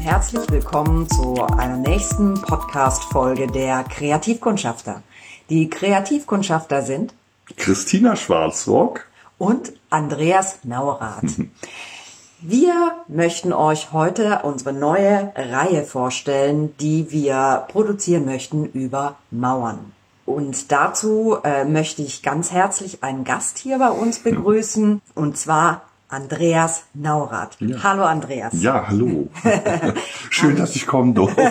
herzlich willkommen zu einer nächsten Podcast-Folge der Kreativkundschafter. Die Kreativkundschafter sind Christina Schwarzrock und Andreas Naurath. Wir möchten euch heute unsere neue Reihe vorstellen, die wir produzieren möchten über Mauern. Und dazu möchte ich ganz herzlich einen Gast hier bei uns begrüßen, und zwar Andreas Naurath. Ja. Hallo Andreas. Ja, hallo. Schön, dass ich kommen durfte.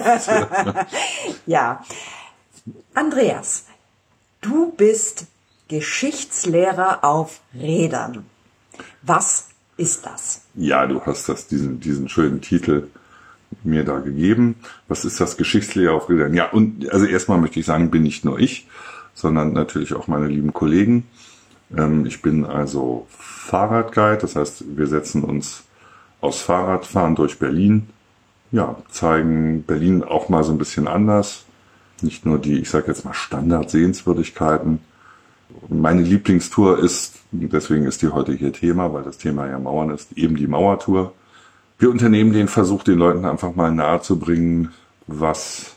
Ja, Andreas, du bist Geschichtslehrer auf Rädern. Was ist das? Ja, du hast diesen schönen Titel mir da gegeben. Was ist das, Geschichtslehrer auf Rädern? Ja, und also erstmal möchte ich sagen, bin nicht nur ich, sondern natürlich auch meine lieben Kollegen. Ich bin also Fahrradguide, das heißt, wir setzen uns aus Fahrradfahren durch Berlin, ja, zeigen Berlin auch mal so ein bisschen anders. Nicht nur die, ich sage jetzt mal, Standard-Sehenswürdigkeiten. Meine Lieblingstour ist, deswegen ist die heute hier Thema, weil das Thema ja Mauern ist, eben die Mauertour. Wir unternehmen den Versuch, den Leuten einfach mal nahezubringen, was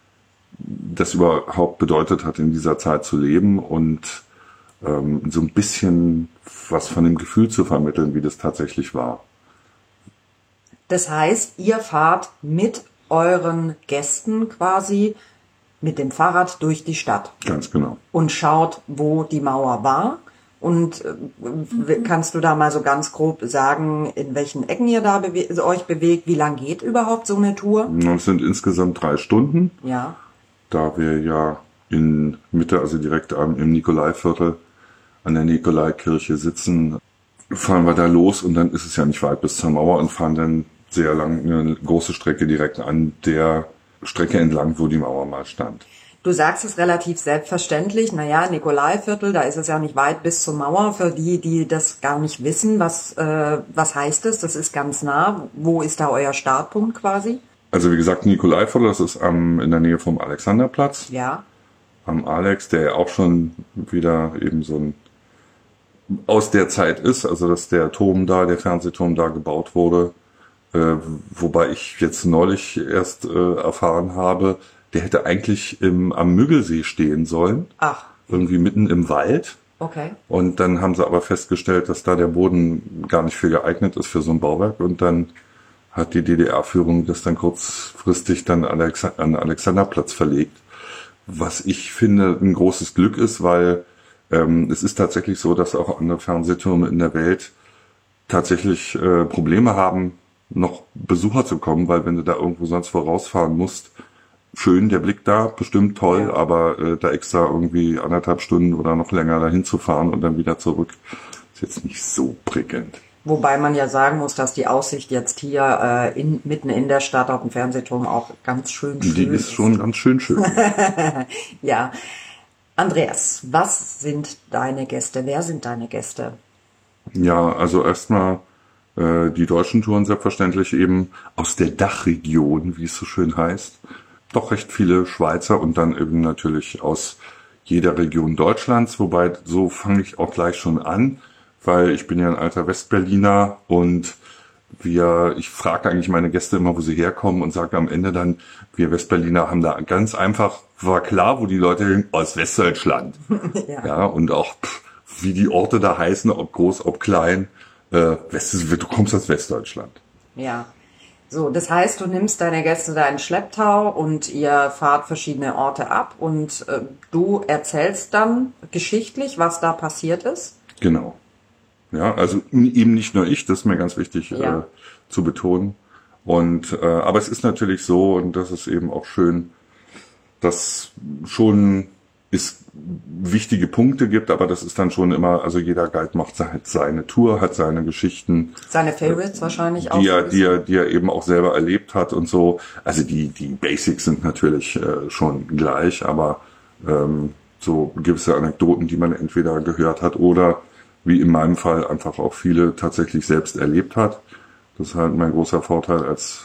das überhaupt bedeutet hat, in dieser Zeit zu leben und so ein bisschen was von dem Gefühl zu vermitteln, wie das tatsächlich war. Das heißt, ihr fahrt mit euren Gästen quasi mit dem Fahrrad durch die Stadt. Ganz genau. Und schaut, wo die Mauer war. Und kannst du da mal so ganz grob sagen, in welchen Ecken ihr da euch bewegt? Wie lang geht überhaupt so eine Tour? Es sind insgesamt 3 Stunden. Ja. Da wir ja in Mitte, also direkt im Nikolaiviertel an der Nikolaikirche sitzen, fahren wir da los und dann ist es ja nicht weit bis zur Mauer und fahren dann sehr lang eine große Strecke direkt an der Strecke entlang, wo die Mauer mal stand. Du sagst es relativ selbstverständlich, Nikolaiviertel, da ist es ja nicht weit bis zur Mauer. Für die das gar nicht wissen, was heißt das? Das ist ganz nah. Wo ist da euer Startpunkt quasi? Also wie gesagt, Nikolaiviertel, das ist in der Nähe vom Alexanderplatz. Ja. Am Alex, der ja auch schon wieder eben so ein aus der Zeit ist, also dass der Fernsehturm da gebaut wurde, wobei ich jetzt neulich erst erfahren habe, der hätte eigentlich am Müggelsee stehen sollen. Ach. Irgendwie mitten im Wald. Okay. Und dann haben sie aber festgestellt, dass da der Boden gar nicht für geeignet ist für so ein Bauwerk. Und dann hat die DDR-Führung das dann kurzfristig dann an Alexanderplatz verlegt. Was ich finde ein großes Glück ist, weil es ist tatsächlich so, dass auch andere Fernsehtürme in der Welt tatsächlich Probleme haben, noch Besucher zu kommen, weil wenn du da irgendwo sonst vorausfahren musst, schön, der Blick da, bestimmt toll, ja. Aber da extra irgendwie 1,5 Stunden oder noch länger dahin zu fahren und dann wieder zurück, ist jetzt nicht so prickelnd. Wobei man ja sagen muss, dass die Aussicht jetzt hier mitten in der Stadt auf dem Fernsehturm auch ganz schön ist. Die ist schon ganz schön schön. Ja. Andreas, was sind deine Gäste? Wer sind deine Gäste? Ja, also erstmal die deutschen Touren selbstverständlich eben aus der Dachregion, wie es so schön heißt. Doch recht viele Schweizer und dann eben natürlich aus jeder Region Deutschlands. Wobei, so fange ich auch gleich schon an, weil ich bin ja ein alter Westberliner und ich frage eigentlich meine Gäste immer, wo sie herkommen und sage am Ende dann, wir Westberliner haben da ganz einfach, war klar, wo die Leute hin, aus Westdeutschland. Ja, und auch wie die Orte da heißen, ob groß, ob klein, du kommst aus Westdeutschland. Ja, so, das heißt, du nimmst deine Gäste da in Schlepptau und ihr fahrt verschiedene Orte ab und du erzählst dann geschichtlich, was da passiert ist? Genau. Ja, also eben nicht nur ich, das ist mir ganz wichtig zu betonen. Und aber es ist natürlich so, und das ist eben auch schön, dass schon es wichtige Punkte gibt, aber das ist dann schon immer, also jeder Guide macht halt seine Tour, hat seine Geschichten. Seine Favorites wahrscheinlich auch. Die er eben auch selber erlebt hat und so. Also die Basics sind natürlich schon gleich, aber so gewisse Anekdoten, die man entweder gehört hat oder wie in meinem Fall einfach auch viele tatsächlich selbst erlebt hat. Das ist halt mein großer Vorteil als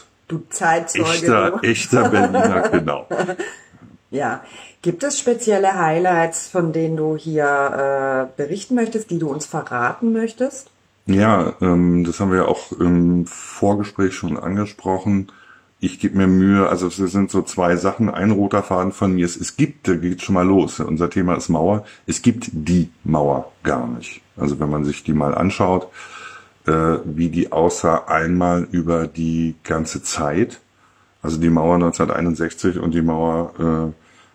echter Berliner, genau. Ja. Gibt es spezielle Highlights, von denen du hier berichten möchtest, die du uns verraten möchtest? Ja, das haben wir ja auch im Vorgespräch schon angesprochen. ich gebe mir Mühe, also es sind so zwei Sachen, ein roter Faden von mir ist, es gibt, da geht schon mal los, unser Thema ist Mauer, es gibt die Mauer gar nicht. Also wenn man sich die mal anschaut, wie die aussah einmal über die ganze Zeit, also die Mauer 1961 und die Mauer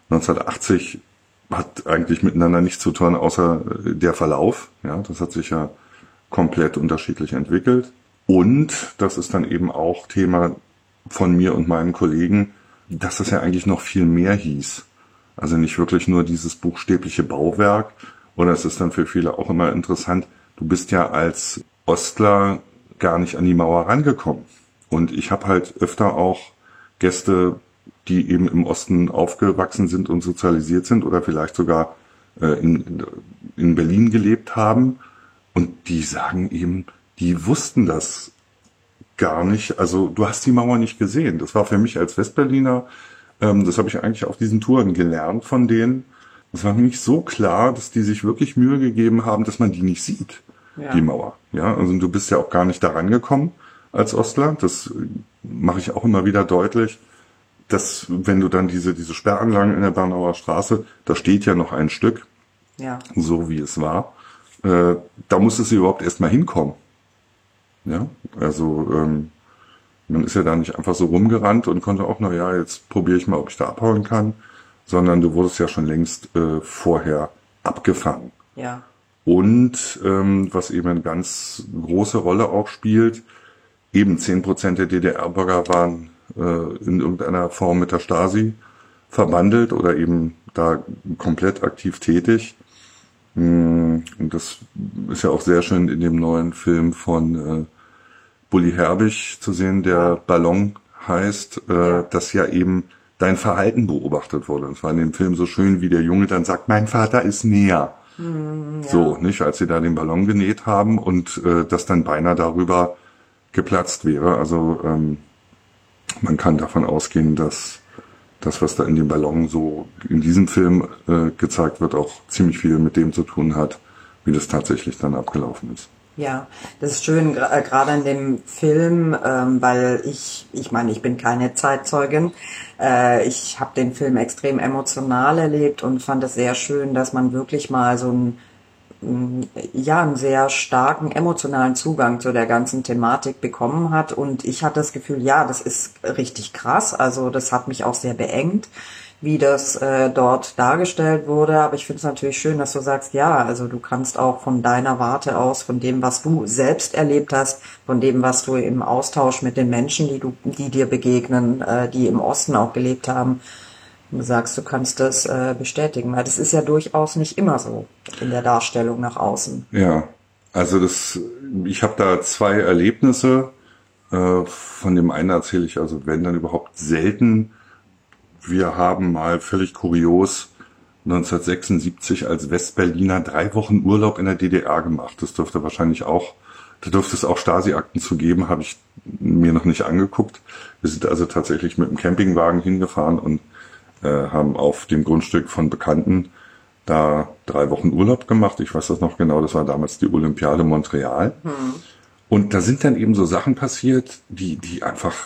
1980 hat eigentlich miteinander nichts zu tun, außer der Verlauf. Ja, das hat sich ja komplett unterschiedlich entwickelt. Und das ist dann eben auch Thema von mir und meinen Kollegen, dass das ja eigentlich noch viel mehr hieß. Also nicht wirklich nur dieses buchstäbliche Bauwerk. Oder es ist dann für viele auch immer interessant, du bist ja als Ostler gar nicht an die Mauer rangekommen. Und ich habe halt öfter auch Gäste, die eben im Osten aufgewachsen sind und sozialisiert sind oder vielleicht sogar in Berlin gelebt haben. Und die sagen eben, die wussten das gar nicht. Also du hast die Mauer nicht gesehen. Das war für mich als Westberliner, das habe ich eigentlich auf diesen Touren gelernt von denen. Es war nämlich so klar, dass die sich wirklich Mühe gegeben haben, dass man die nicht sieht, die Mauer. Ja, also du bist ja auch gar nicht da rangekommen als Ostler. Das mache ich auch immer wieder deutlich, dass wenn du dann diese Sperranlagen in der Bernauer Straße, da steht ja noch ein Stück, so wie es war, da musstest du überhaupt erst mal hinkommen. Ja, also man ist ja da nicht einfach so rumgerannt und konnte auch, jetzt probiere ich mal, ob ich da abhauen kann, sondern du wurdest ja schon längst vorher abgefangen. Ja. Und was eben eine ganz große Rolle auch spielt, eben 10% der DDR-Bürger waren in irgendeiner Form mit der Stasi verbandelt oder eben da komplett aktiv tätig. Und das ist ja auch sehr schön in dem neuen Film von Bully Herbig zu sehen, der Ballon heißt, dass ja eben dein Verhalten beobachtet wurde. Und es war in dem Film so schön, wie der Junge dann sagt, mein Vater ist näher. So, nicht, als sie da den Ballon genäht haben und das dann beinahe darüber geplatzt wäre. Also man kann davon ausgehen, dass das, was da in dem Ballon so in diesem Film gezeigt wird, auch ziemlich viel mit dem zu tun hat, wie das tatsächlich dann abgelaufen ist. Ja, das ist schön, gerade in dem Film, weil ich meine, ich bin keine Zeitzeugin. Ich habe den Film extrem emotional erlebt und fand es sehr schön, dass man wirklich mal so einen sehr starken emotionalen Zugang zu der ganzen Thematik bekommen hat. Und ich hatte das Gefühl, das ist richtig krass. Also das hat mich auch sehr beengt, wie das dort dargestellt wurde. Aber ich finde es natürlich schön, dass du sagst, also du kannst auch von deiner Warte aus, von dem, was du selbst erlebt hast, von dem, was du im Austausch mit den Menschen, die dir begegnen, die im Osten auch gelebt haben, du sagst, du kannst das bestätigen. Weil das ist ja durchaus nicht immer so in der Darstellung nach außen. Ja, also ich habe da zwei Erlebnisse. Von dem einen erzähle ich, also wenn dann überhaupt selten. Wir haben mal völlig kurios 1976 als Westberliner 3 Wochen Urlaub in der DDR gemacht. Da dürfte es auch Stasi-Akten zu geben, habe ich mir noch nicht angeguckt. Wir sind also tatsächlich mit dem Campingwagen hingefahren und haben auf dem Grundstück von Bekannten da 3 Wochen Urlaub gemacht. Ich weiß das noch genau, das war damals die Olympiade Montreal. Und da sind dann eben so Sachen passiert, die einfach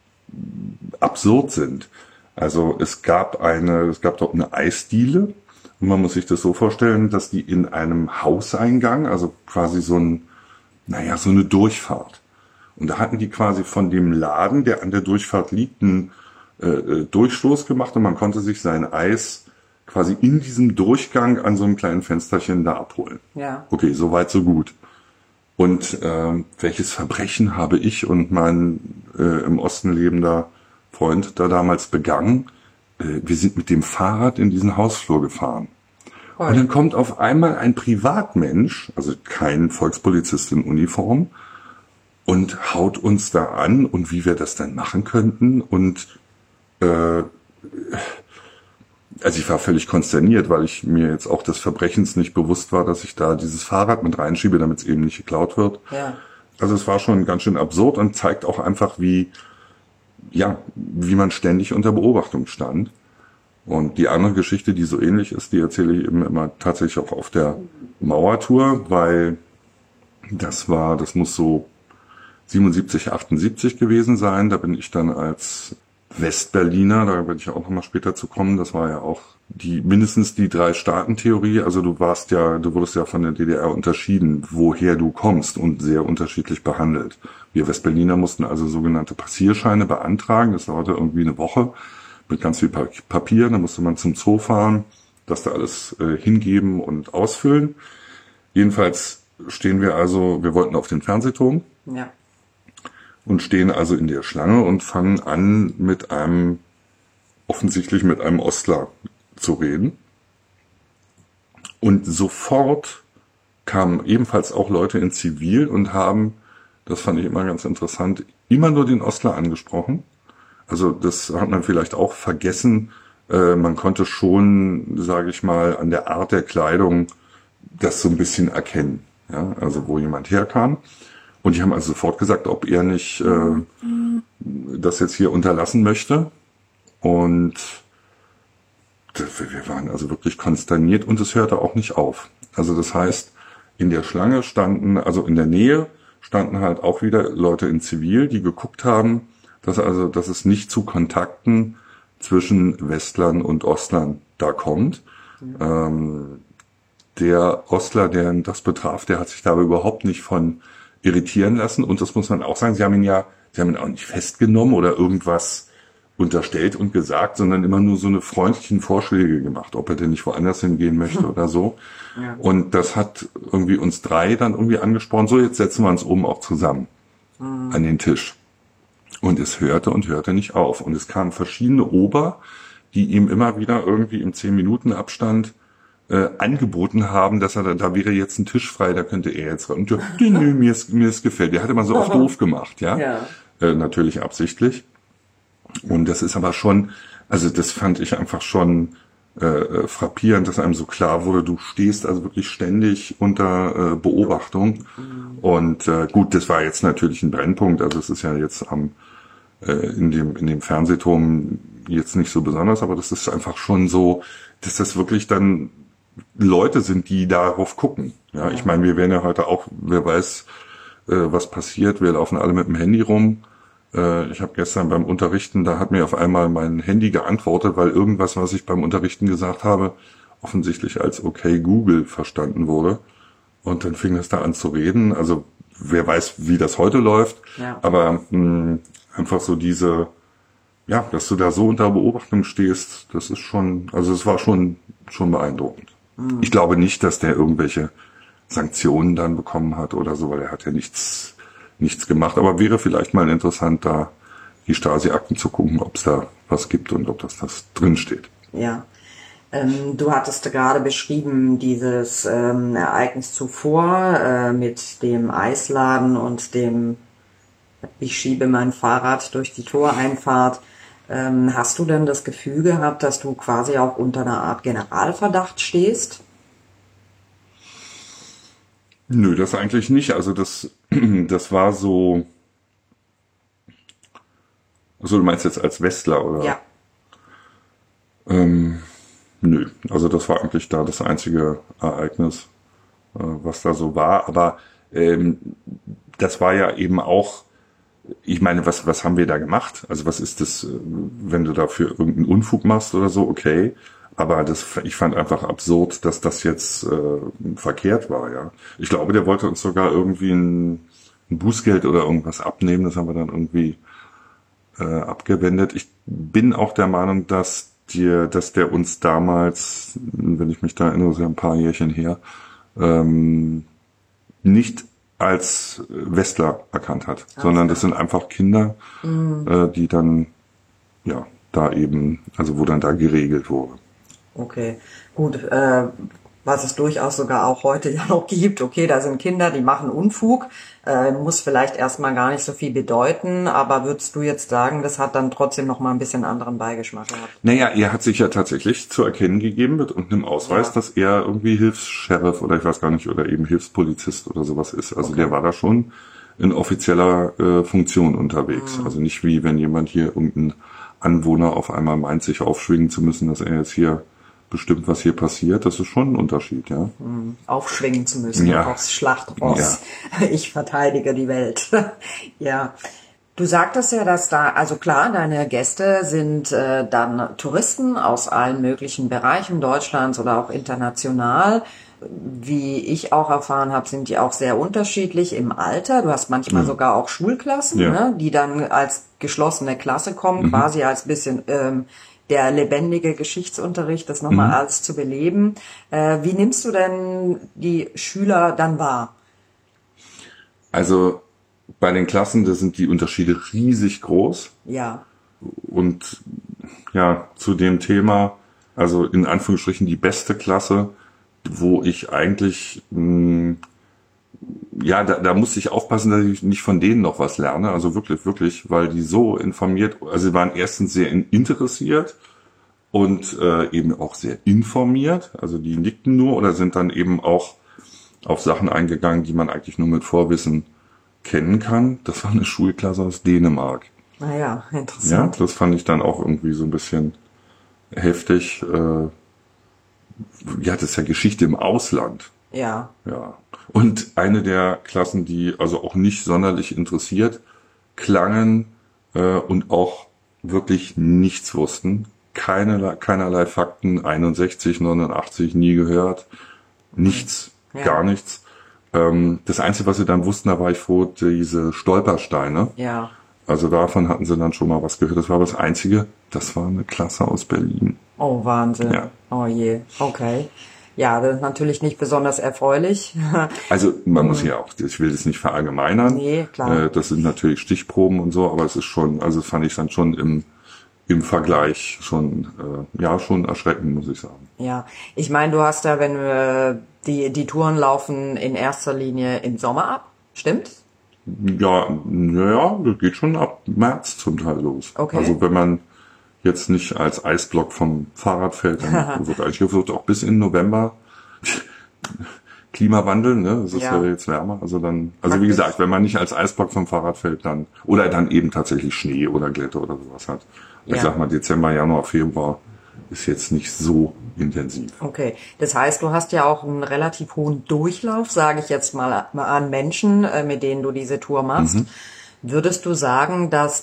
absurd sind. Also es gab dort eine Eisdiele und man muss sich das so vorstellen, dass die in einem Hauseingang, also quasi so eine Durchfahrt. Und da hatten die quasi von dem Laden, der an der Durchfahrt liegt, einen Durchstoß gemacht und man konnte sich sein Eis quasi in diesem Durchgang an so einem kleinen Fensterchen da abholen. Ja. Okay, so weit, so gut. Und welches Verbrechen habe ich und mein im Osten lebender Freund da damals begangen? Wir sind mit dem Fahrrad in diesen Hausflur gefahren. Und dann kommt auf einmal ein Privatmensch, also kein Volkspolizist in Uniform, und haut uns da an und wie wir das dann machen könnten. Und also ich war völlig konsterniert, weil ich mir jetzt auch des Verbrechens nicht bewusst war, dass ich da dieses Fahrrad mit reinschiebe, damit es eben nicht geklaut wird. Ja. Also es war schon ganz schön absurd und zeigt auch einfach, wie man ständig unter Beobachtung stand. Und die andere Geschichte, die so ähnlich ist, die erzähle ich eben immer tatsächlich auch auf der Mauertour, weil das muss so 77, 78 gewesen sein. Da bin ich dann als Westberliner, da werde ich auch nochmal später zu kommen, das war ja auch mindestens die 3-Staaten-Theorie, also du wurdest ja von der DDR unterschieden, woher du kommst und sehr unterschiedlich behandelt. Wir Westberliner mussten also sogenannte Passierscheine beantragen, das dauerte irgendwie eine Woche mit ganz viel Papier, da musste man zum Zoo fahren, das da alles hingeben und ausfüllen. Jedenfalls wir wollten auf den Fernsehturm. Ja. Und stehen also in der Schlange und fangen an, offensichtlich mit einem Ostler zu reden. Und sofort kamen ebenfalls auch Leute in Zivil und haben, das fand ich immer ganz interessant, immer nur den Ostler angesprochen. Also das hat man vielleicht auch vergessen. Man konnte schon, sage ich mal, an der Art der Kleidung das so ein bisschen erkennen. Ja? Also wo jemand herkam. Und die haben also sofort gesagt, ob er nicht das jetzt hier unterlassen möchte. Und wir waren also wirklich konsterniert und es hörte auch nicht auf. Also das heißt, in der Schlange in der Nähe standen halt auch wieder Leute in Zivil, die geguckt haben, dass es nicht zu Kontakten zwischen Westlern und Ostlern da kommt. Der Ostler, der das betraf, der hat sich dabei überhaupt nicht von irritieren lassen. Und das muss man auch sagen, sie haben ihn auch nicht festgenommen oder irgendwas unterstellt und gesagt, sondern immer nur so eine freundlichen Vorschläge gemacht, ob er denn nicht woanders hingehen möchte oder so. Ja. Und das hat irgendwie uns 3 dann irgendwie angesprochen, so jetzt setzen wir uns oben auch zusammen an den Tisch. Und es hörte und hörte nicht auf. Und es kamen verschiedene Ober, die ihm immer wieder irgendwie im 10-Minuten-Abstand angeboten haben, dass da wäre jetzt ein Tisch frei, da könnte er jetzt rein. Und nö, mir ist gefällt. Der hat immer so auf doof gemacht, ja. Natürlich absichtlich. Und das ist aber schon, also das fand ich einfach schon frappierend, dass einem so klar wurde, du stehst also wirklich ständig unter Beobachtung. Und gut, das war jetzt natürlich ein Brennpunkt, also es ist ja jetzt in dem Fernsehturm jetzt nicht so besonders, aber das ist einfach schon so, dass das wirklich dann Leute sind, die darauf gucken. Ja, ich meine, wir werden ja heute auch, wer weiß, was passiert. Wir laufen alle mit dem Handy rum. Ich habe gestern beim Unterrichten, da hat mir auf einmal mein Handy geantwortet, weil irgendwas, was ich beim Unterrichten gesagt habe, offensichtlich als okay Google verstanden wurde. Und dann fing es da an zu reden. Also wer weiß, wie das heute läuft. Ja. Aber einfach so dass du da so unter Beobachtung stehst, das ist schon, also es war schon beeindruckend. Ich glaube nicht, dass der irgendwelche Sanktionen dann bekommen hat oder so, weil er hat ja nichts gemacht. Aber wäre vielleicht mal interessant, da die Stasi-Akten zu gucken, ob es da was gibt und ob das drin steht. Ja. Du hattest gerade beschrieben, dieses Ereignis zuvor mit dem Eisladen und ich schiebe mein Fahrrad durch die Toreinfahrt. Hast du denn das Gefühl gehabt, dass du quasi auch unter einer Art Generalverdacht stehst? Nö, das eigentlich nicht. Also das war so. Also du meinst jetzt als Westler, oder? Ja. Nö, also das war eigentlich da das einzige Ereignis, was da so war. Aber das war ja eben auch. Ich meine, was haben wir da gemacht? Also was ist das, wenn du dafür irgendeinen Unfug machst oder so, okay. Aber ich fand einfach absurd, dass das jetzt verkehrt war, ja. Ich glaube, der wollte uns sogar irgendwie ein Bußgeld oder irgendwas abnehmen. Das haben wir dann irgendwie abgewendet. Ich bin auch der Meinung, dass der uns damals, wenn ich mich da erinnere, ist ja ein paar Jährchen her, nicht als Westler erkannt hat, sondern das sind einfach Kinder, die dann, ja, da eben, also wo dann da geregelt wurde. Okay, gut, was es durchaus sogar auch heute ja noch gibt, okay, da sind Kinder, die machen Unfug, muss vielleicht erstmal gar nicht so viel bedeuten, aber würdest du jetzt sagen, das hat dann trotzdem noch mal ein bisschen anderen Beigeschmack gehabt? Naja, er hat sich ja tatsächlich zu erkennen gegeben mit irgendeinem Ausweis, dass er irgendwie Hilfs-Sheriff oder ich weiß gar nicht, oder eben Hilfspolizist oder sowas ist. Also der war da schon in offizieller Funktion unterwegs. Also nicht wie wenn jemand hier irgendein Anwohner auf einmal meint, sich aufschwingen zu müssen, dass er jetzt hier bestimmt, was hier passiert. Das ist schon ein Unterschied, ja. Aufschwingen zu müssen Ja. aufs Schlachtross. Ich verteidige die Welt. Ja. Du sagtest ja, dass da, also klar, deine Gäste sind dann Touristen aus allen möglichen Bereichen Deutschlands oder auch international. Wie ich auch erfahren habe, sind die auch sehr unterschiedlich im Alter. Du hast manchmal sogar auch Schulklassen, Ja. ne, die dann als geschlossene Klasse kommen, quasi als bisschen der lebendige Geschichtsunterricht, das nochmal alles zu beleben. Wie nimmst du denn die Schüler dann wahr? Also bei den Klassen, da sind die Unterschiede riesig groß. Ja, Und ja, zu dem Thema, also in Anführungsstrichen die beste Klasse, wo ich eigentlich, da musste ich aufpassen, dass ich nicht von denen noch was lerne. Also wirklich, weil die so informiert, also sie waren erstens sehr interessiert und eben auch sehr informiert. Also die nickten nur oder sind dann eben auch auf Sachen eingegangen, die man eigentlich nur mit Vorwissen kennen kann. Das war eine Schulklasse aus Dänemark. naja, Ja, interessant. das fand ich dann auch irgendwie so ein bisschen heftig. Das ist ja Geschichte im Ausland. Ja, Ja. Und eine der Klassen, die also auch nicht sonderlich interessiert klangen und auch wirklich nichts wussten. Keinerlei Fakten, 61, 89, nie gehört. Nichts, Ja. gar nichts. Das Einzige, was sie dann wussten, da war ich froh, diese Stolpersteine. ja. Also davon hatten sie dann schon mal was gehört. Das war aber das Einzige. Das war eine Klasse aus Berlin. Oh, Wahnsinn. Ja. Oh je, okay. Ja, das ist natürlich nicht besonders erfreulich. Also man muss ja auch, ich will das nicht verallgemeinern. Nee, klar. Das sind natürlich Stichproben und so, aber es ist schon, also das fand ich dann schon im Vergleich schon, schon erschreckend, muss ich sagen. Ja, ich meine, du hast da, wenn wir die Touren laufen in erster Linie im Sommer ab, stimmt? Ja, das geht schon ab März zum Teil los. Okay. Also wenn man jetzt nicht als Eisblock vom Fahrrad fällt, dann wird auch bis in November Klimawandel, ne? Es ist ja jetzt wärmer. Also wie gesagt, wenn man nicht als Eisblock vom Fahrrad fällt, dann eben tatsächlich Schnee oder Glätte oder sowas hat. Ich sag mal, Dezember, Januar, Februar ist jetzt nicht so intensiv. Okay, das heißt, du hast ja auch einen relativ hohen Durchlauf, sage ich jetzt mal an Menschen, mit denen du diese Tour machst. Würdest du sagen, dass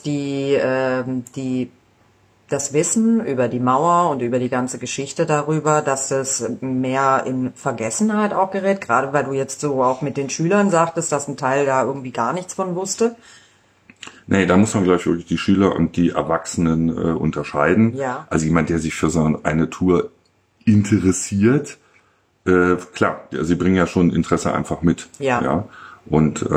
das Wissen über die Mauer und über die ganze Geschichte darüber, dass es mehr in Vergessenheit auch gerät, gerade weil du jetzt so auch mit den Schülern sagtest, dass ein Teil da irgendwie gar nichts von wusste? Nee, da muss man gleich wirklich die Schüler und die Erwachsenen unterscheiden. Ja. Also jemand, der sich für so eine Tour interessiert, klar, sie bringen ja schon Interesse einfach mit. Ja. Und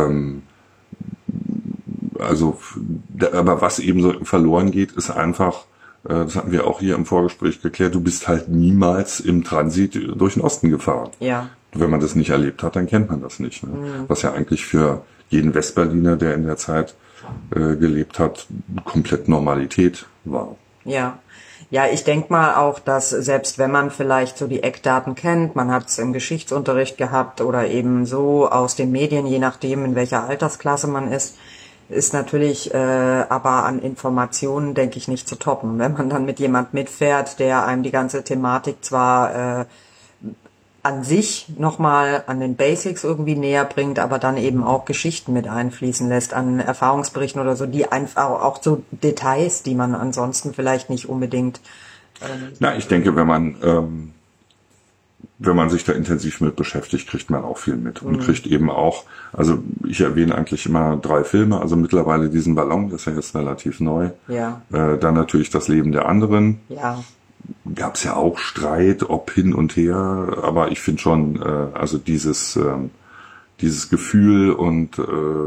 aber was eben so verloren geht, ist einfach, das hatten wir auch hier im Vorgespräch geklärt, du bist halt niemals im Transit durch den Osten gefahren. Ja. Wenn man das nicht erlebt hat, dann kennt man das nicht. Ne? Was ja eigentlich für jeden Westberliner, der in der Zeit gelebt hat, komplett Normalität war. Ja. Ja, ich denk mal auch, dass selbst wenn man vielleicht so die Eckdaten kennt, man hat es im Geschichtsunterricht gehabt oder eben so aus den Medien, je nachdem, in welcher Altersklasse man ist natürlich aber an Informationen, denke ich, nicht zu toppen. Wenn man dann mit jemand mitfährt, der einem die ganze Thematik zwar an sich nochmal an den Basics irgendwie näher bringt, aber dann eben auch Geschichten mit einfließen lässt, an Erfahrungsberichten oder so, die einfach auch so Details, die man ansonsten vielleicht nicht unbedingt... Ich denke, wenn man sich da intensiv mit beschäftigt, kriegt man auch viel mit und kriegt eben auch, also ich erwähne eigentlich immer 3 Filme, also mittlerweile diesen Ballon, das ist ja jetzt relativ neu. Ja. Dann natürlich das Leben der anderen. Ja. Gab es ja auch Streit, ob hin und her, aber ich finde schon, also dieses Gefühl und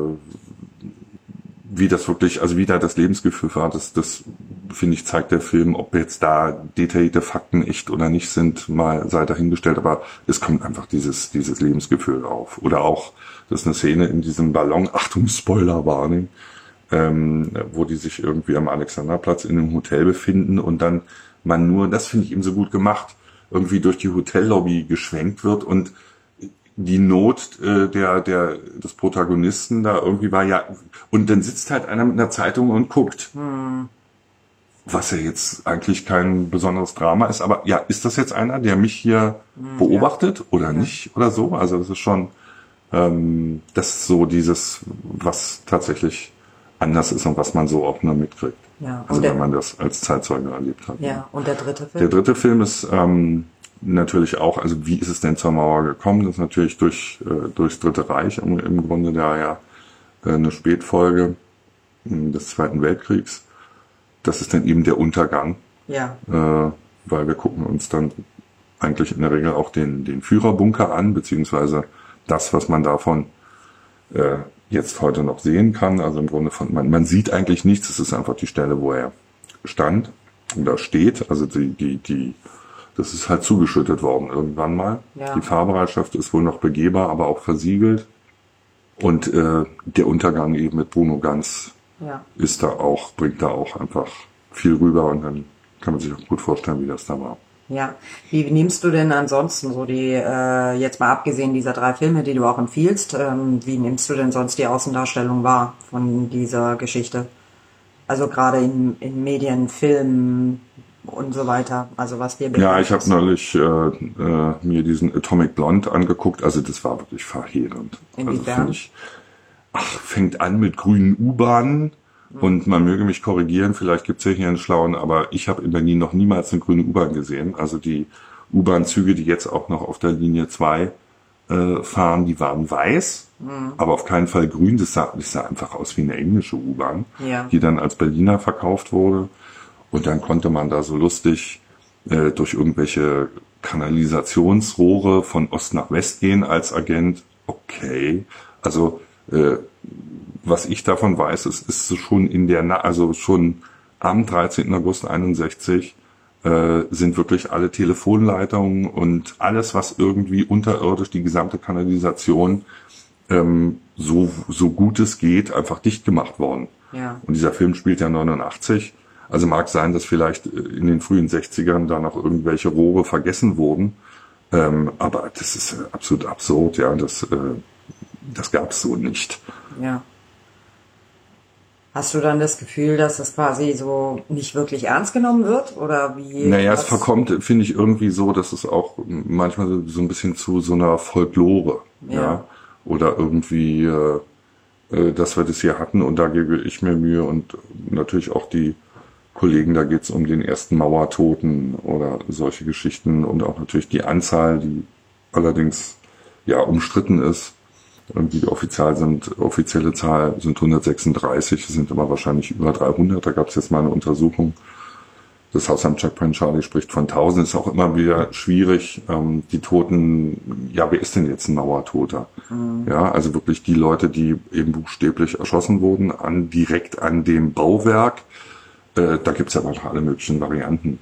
wie das wirklich, also wie da das Lebensgefühl war, das finde ich, zeigt der Film, ob jetzt da detaillierte Fakten echt oder nicht sind, mal sei dahingestellt, aber es kommt einfach dieses Lebensgefühl auf. Oder auch, das ist eine Szene in diesem Ballon, Achtung, Spoiler-Warning, wo die sich irgendwie am Alexanderplatz in einem Hotel befinden und dann man nur, das finde ich eben so gut gemacht, irgendwie durch die Hotellobby geschwenkt wird und die Not des Protagonisten da irgendwie war ja, und dann sitzt halt einer mit einer Zeitung und guckt. was ja jetzt eigentlich kein besonderes Drama ist. Aber ja, ist das jetzt einer, der mich hier beobachtet oder nicht oder so? Also das ist schon, das ist so dieses, was tatsächlich anders ist und was man so auch nur mitkriegt. Ja. Also wenn man das als Zeitzeuge erlebt hat. Ja, und der dritte Film? Der dritte Film ist natürlich auch, also wie ist es denn zur Mauer gekommen? Das ist natürlich durchs Dritte Reich im Grunde daher eine Spätfolge des Zweiten Weltkriegs. Das ist dann eben der Untergang. Ja. Weil wir gucken uns dann eigentlich in der Regel auch den Führerbunker an, beziehungsweise das, was man davon jetzt heute noch sehen kann. Also im Grunde man sieht eigentlich nichts. Es ist einfach die Stelle, wo er stand oder steht. Also das ist halt zugeschüttet worden irgendwann mal. Ja. Die Fahrbereitschaft ist wohl noch begehbar, aber auch versiegelt. Und der Untergang eben mit Bruno Ganz bringt da auch einfach viel rüber und dann kann man sich auch gut vorstellen, wie das da war. Ja, wie nimmst du denn ansonsten so die, jetzt mal abgesehen dieser 3 Filme, die du auch empfiehlst, wie nimmst du denn sonst die Außendarstellung wahr von dieser Geschichte? Also gerade in Medien, Filmen und so weiter, also was dir bekannt ist. Ja, ich habe neulich mir diesen Atomic Blonde angeguckt, also das war wirklich verheerend. Inwiefern? Also fängt an mit grünen U-Bahnen. Und man möge mich korrigieren, vielleicht gibt's ja hier einen Schlauen, aber ich habe in Berlin noch niemals eine grüne U-Bahn gesehen. Also die U-Bahn-Züge, die jetzt auch noch auf der Linie 2 fahren, die waren weiß, aber auf keinen Fall grün. Das sah einfach aus wie eine englische U-Bahn, die dann als Berliner verkauft wurde. Und dann konnte man da so lustig durch irgendwelche Kanalisationsrohre von Ost nach West gehen als Agent. Okay, also was ich davon weiß, ist schon schon am 13. August 61 sind wirklich alle Telefonleitungen und alles, was irgendwie unterirdisch, die gesamte Kanalisation, so gut es geht, einfach dicht gemacht worden. Ja. Und dieser Film spielt ja 89. Also mag sein, dass vielleicht in den frühen 60ern da noch irgendwelche Rohre vergessen wurden. Aber das ist absolut absurd, ja. Das gab es so nicht. Ja. Hast du dann das Gefühl, dass das quasi so nicht wirklich ernst genommen wird? Oder wie? Naja, es verkommt, finde ich, irgendwie so, dass es auch manchmal so ein bisschen zu so einer Folklore, ja. Oder irgendwie, dass wir das hier hatten und da gebe ich mir Mühe und natürlich auch die Kollegen, da geht's um den ersten Mauertoten oder solche Geschichten und auch natürlich die Anzahl, die allerdings ja umstritten ist. Die offizielle Zahl sind 136, sind aber wahrscheinlich über 300. Da gab es jetzt mal eine Untersuchung. Das Hausamt Checkpoint Charlie spricht von 1000. Ist auch immer wieder schwierig. Die Toten, ja, wer ist denn jetzt ein Mauertoter? Ja, also wirklich die Leute, die eben buchstäblich erschossen wurden, direkt an dem Bauwerk. Da gibt's ja auch alle möglichen Varianten.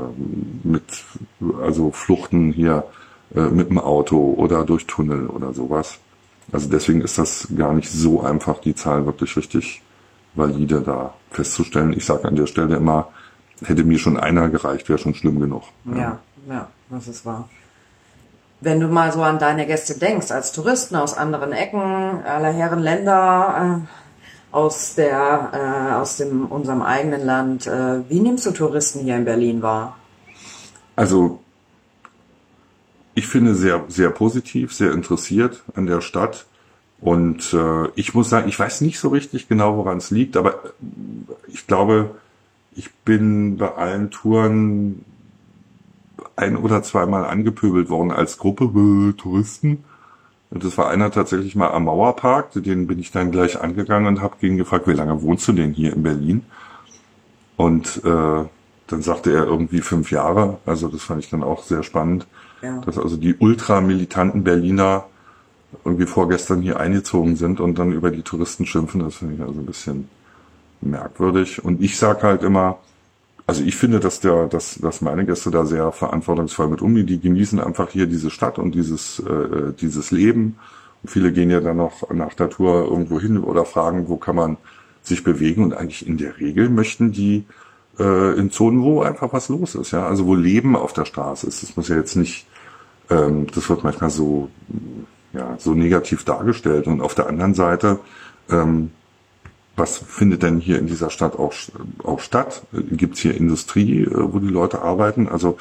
Also Fluchten hier mit dem Auto oder durch Tunnel oder sowas. Also deswegen ist das gar nicht so einfach, die Zahl wirklich richtig valide da festzustellen. Ich sage an der Stelle immer, hätte mir schon einer gereicht, wäre schon schlimm genug. Ja, das ist wahr. Wenn du mal so an deine Gäste denkst, als Touristen aus anderen Ecken aller Herren Länder, aus unserem eigenen Land, wie nimmst du Touristen hier in Berlin wahr? Also ich finde sehr, sehr positiv, sehr interessiert an der Stadt und ich muss sagen, ich weiß nicht so richtig genau, woran es liegt, aber ich glaube, ich bin bei allen Touren 1- oder zweimal angepöbelt worden als Gruppe Touristen. Und das war einer tatsächlich mal am Mauerpark, den bin ich dann gleich angegangen und habe ihn gefragt, wie lange wohnst du denn hier in Berlin? Und dann sagte er irgendwie 5 Jahre, also das fand ich dann auch sehr spannend. Ja. Dass also die ultramilitanten Berliner irgendwie vorgestern hier eingezogen sind und dann über die Touristen schimpfen, das finde ich also ein bisschen merkwürdig. Und ich sage halt immer, also ich finde, dass meine Gäste da sehr verantwortungsvoll mit umgehen. Die genießen einfach hier diese Stadt und dieses Leben. Und viele gehen ja dann noch nach der Tour irgendwo hin oder fragen, wo kann man sich bewegen. Und eigentlich in der Regel möchten die in Zonen, wo einfach was los ist, ja, also wo Leben auf der Straße ist. Das muss ja jetzt nicht, das wird manchmal so negativ dargestellt. Und auf der anderen Seite was findet denn hier in dieser Stadt auch statt? Gibt es hier Industrie, wo die Leute arbeiten? Also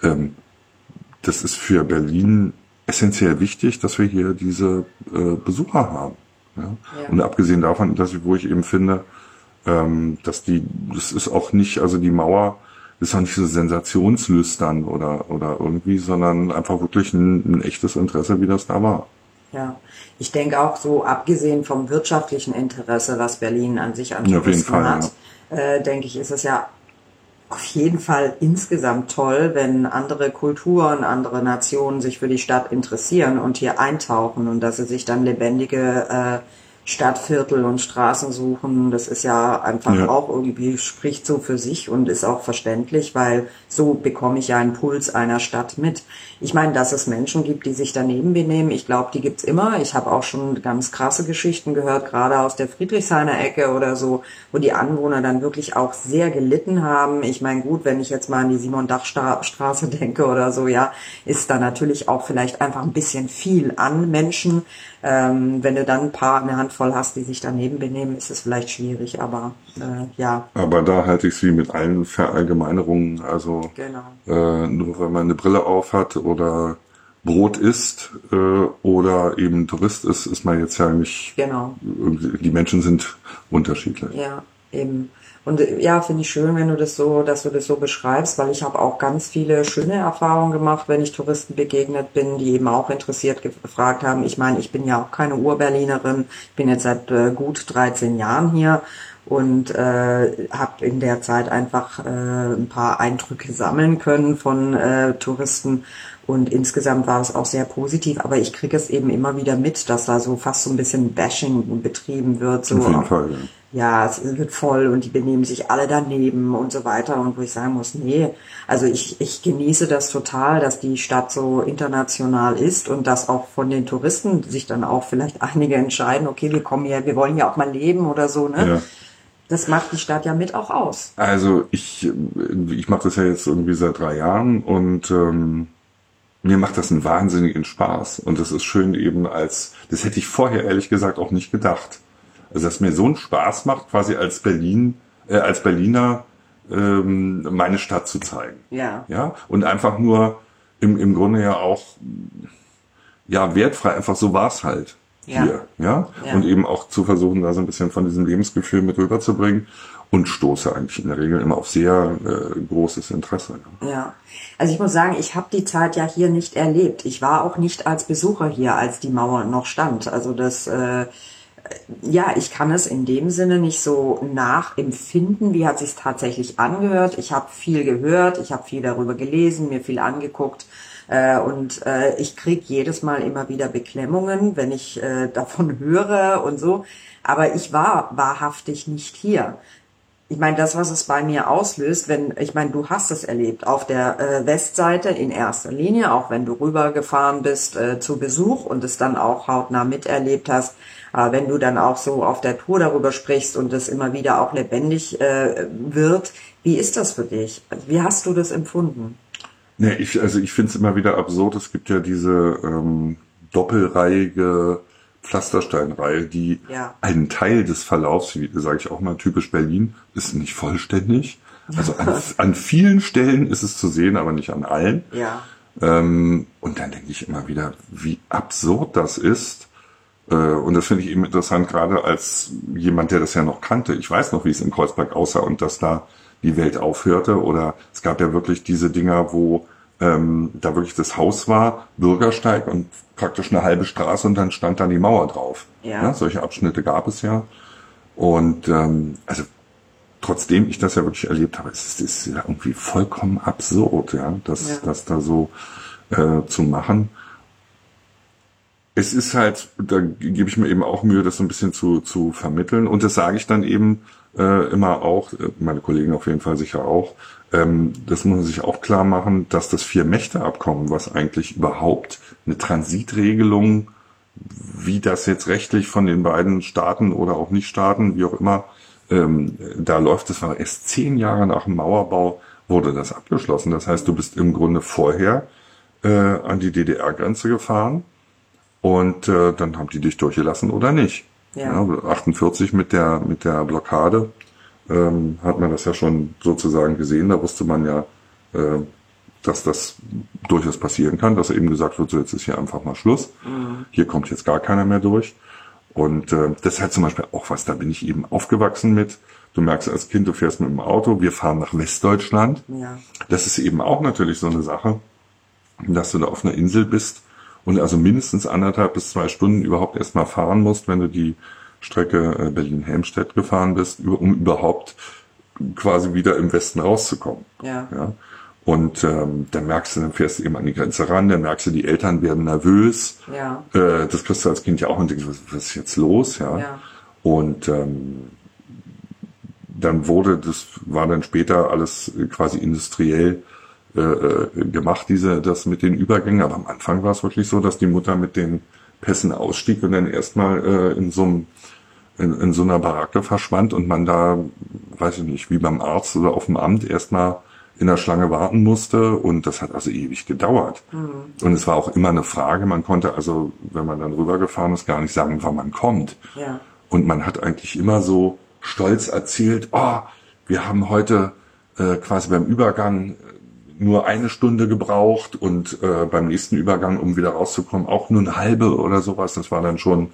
das ist für Berlin essentiell wichtig, dass wir hier diese Besucher haben. Ja? Ja. Und abgesehen davon, wo ich eben finde, das ist auch nicht, also die Mauer ist auch nicht so sensationslüstern oder irgendwie, sondern einfach wirklich ein echtes Interesse, wie das da war. Ja, ich denke auch so, abgesehen vom wirtschaftlichen Interesse, was Berlin an sich an Touristen hat, denke ich, ist es ja auf jeden Fall insgesamt toll, wenn andere Kulturen, andere Nationen sich für die Stadt interessieren und hier eintauchen und dass sie sich dann lebendige Stadtviertel und Straßen suchen. Das ist ja einfach auch irgendwie, spricht so für sich und ist auch verständlich, weil so bekomme ich ja einen Puls einer Stadt mit. Ich meine, dass es Menschen gibt, die sich daneben benehmen, ich glaube, die gibt's immer. Ich habe auch schon ganz krasse Geschichten gehört, gerade aus der Friedrichshainer Ecke oder so, wo die Anwohner dann wirklich auch sehr gelitten haben. Ich meine, gut, wenn ich jetzt mal an die Simon-Dach-Straße denke oder so, ja, ist da natürlich auch vielleicht einfach ein bisschen viel an Menschen. Wenn du dann eine Handvoll hast, die sich daneben benehmen, ist es vielleicht schwierig, aber ja. Aber da halte ich es wie mit allen Verallgemeinerungen, also nur weil man eine Brille auf hat oder Brot isst oder eben Tourist ist man jetzt ja nicht, die Menschen sind unterschiedlich. Ja, eben. Und ja, finde ich schön, wenn du dass du das so beschreibst, weil ich habe auch ganz viele schöne Erfahrungen gemacht, wenn ich Touristen begegnet bin, die eben auch interessiert gefragt haben. Ich meine, ich bin ja auch keine Urberlinerin, ich bin jetzt seit gut 13 Jahren hier und habe in der Zeit einfach ein paar Eindrücke sammeln können von Touristen. Und insgesamt war es auch sehr positiv, aber ich kriege es eben immer wieder mit, dass da so fast so ein bisschen Bashing betrieben wird. So auf jeden Fall, ja, es wird voll und die benehmen sich alle daneben und so weiter. Und wo ich sagen muss, nee, also ich genieße das total, dass die Stadt so international ist und dass auch von den Touristen sich dann auch vielleicht einige entscheiden, okay, wir kommen hier, wir wollen ja auch mal leben oder so, ne? Ja. Das macht die Stadt ja mit auch aus. Also ich mache das ja jetzt irgendwie seit 3 Jahren und mir macht das einen wahnsinnigen Spaß. Und das ist schön eben das hätte ich vorher ehrlich gesagt auch nicht gedacht. Also dass mir so einen Spaß macht, quasi als Berliner meine Stadt zu zeigen. Ja. Ja. Und einfach nur im Grunde ja auch wertfrei, einfach so war's halt hier. Ja. Und eben auch zu versuchen, da so ein bisschen von diesem Lebensgefühl mit rüberzubringen. Und stoße eigentlich in der Regel immer auf sehr großes Interesse. Ja, also ich muss sagen, ich habe die Zeit ja hier nicht erlebt. Ich war auch nicht als Besucher hier, als die Mauer noch stand. Also das, ich kann es in dem Sinne nicht so nachempfinden, wie hat sich's tatsächlich angehört. Ich habe viel gehört, ich habe viel darüber gelesen, mir viel angeguckt. Und ich krieg jedes Mal immer wieder Beklemmungen, wenn ich davon höre und so. Aber ich war wahrhaftig nicht hier. Ich meine, das, was es bei mir auslöst, du hast es erlebt, auf der Westseite in erster Linie, auch wenn du rübergefahren bist zu Besuch und es dann auch hautnah miterlebt hast, wenn du dann auch so auf der Tour darüber sprichst und es immer wieder auch lebendig wird, wie ist das für dich? Wie hast du das empfunden? Ne, ich finde es immer wieder absurd, es gibt ja diese doppelreihige Pflastersteinreihe, die einen Teil des Verlaufs, wie sage ich auch mal, typisch Berlin, ist nicht vollständig. Also an vielen Stellen ist es zu sehen, aber nicht an allen. Ja. Und dann denke ich immer wieder, wie absurd das ist. Und das finde ich eben interessant, gerade als jemand, der das ja noch kannte. Ich weiß noch, wie es in Kreuzberg aussah und dass da die Welt aufhörte. Oder es gab ja wirklich diese Dinger, wo da wirklich das Haus war, Bürgersteig und praktisch eine halbe Straße und dann stand da die Mauer drauf. Ja, solche Abschnitte gab es ja. Und trotzdem ich das ja wirklich erlebt habe, es ist ja irgendwie vollkommen absurd, das da so zu machen. Es ist halt, da gebe ich mir eben auch Mühe, das so ein bisschen zu vermitteln. Und das sage ich dann eben immer auch, meine Kollegen auf jeden Fall sicher auch, das muss man sich auch klar machen, dass das Vier-Mächte-Abkommen, was eigentlich überhaupt eine Transitregelung, wie das jetzt rechtlich von den beiden Staaten oder auch Nicht-Staaten, wie auch immer, da läuft, das war erst 10 Jahre nach dem Mauerbau, wurde das abgeschlossen. Das heißt, du bist im Grunde vorher an die DDR-Grenze gefahren und dann haben die dich durchgelassen oder nicht. Ja. Ja, 48 mit der Blockade hat man das ja schon sozusagen gesehen. Da wusste man ja, dass das durchaus passieren kann, dass eben gesagt wird, so jetzt ist hier einfach mal Schluss. Hier kommt jetzt gar keiner mehr durch. Und das ist halt zum Beispiel auch was, da bin ich eben aufgewachsen mit. Du merkst als Kind, du fährst mit dem Auto, wir fahren nach Westdeutschland. Ja. Das ist eben auch natürlich so eine Sache, dass du da auf einer Insel bist und also mindestens 1,5 bis 2 Stunden überhaupt erstmal fahren musst, wenn du die Strecke Berlin-Helmstedt gefahren bist, um überhaupt quasi wieder im Westen rauszukommen. Ja. Ja? Und dann merkst du, dann fährst du eben an die Grenze ran, dann merkst du, die Eltern werden nervös. Ja. Das kriegst du als Kind ja auch und denkst, was ist jetzt los? Ja. Ja. Und dann das war dann später alles quasi industriell gemacht, das mit den Übergängen. Aber am Anfang war es wirklich so, dass die Mutter mit den Pässen ausstieg und dann erstmal in so einer Baracke verschwand und man da, weiß ich nicht, wie beim Arzt oder auf dem Amt erstmal in der Schlange warten musste und das hat also ewig gedauert. Und es war auch immer eine Frage, man konnte also, wenn man dann rübergefahren ist, gar nicht sagen, wann man kommt. Ja. Und man hat eigentlich immer so stolz erzählt, wir haben heute quasi beim Übergang nur 1 Stunde gebraucht und beim nächsten Übergang, um wieder rauszukommen, auch nur 1/2 oder sowas. Das war dann schon,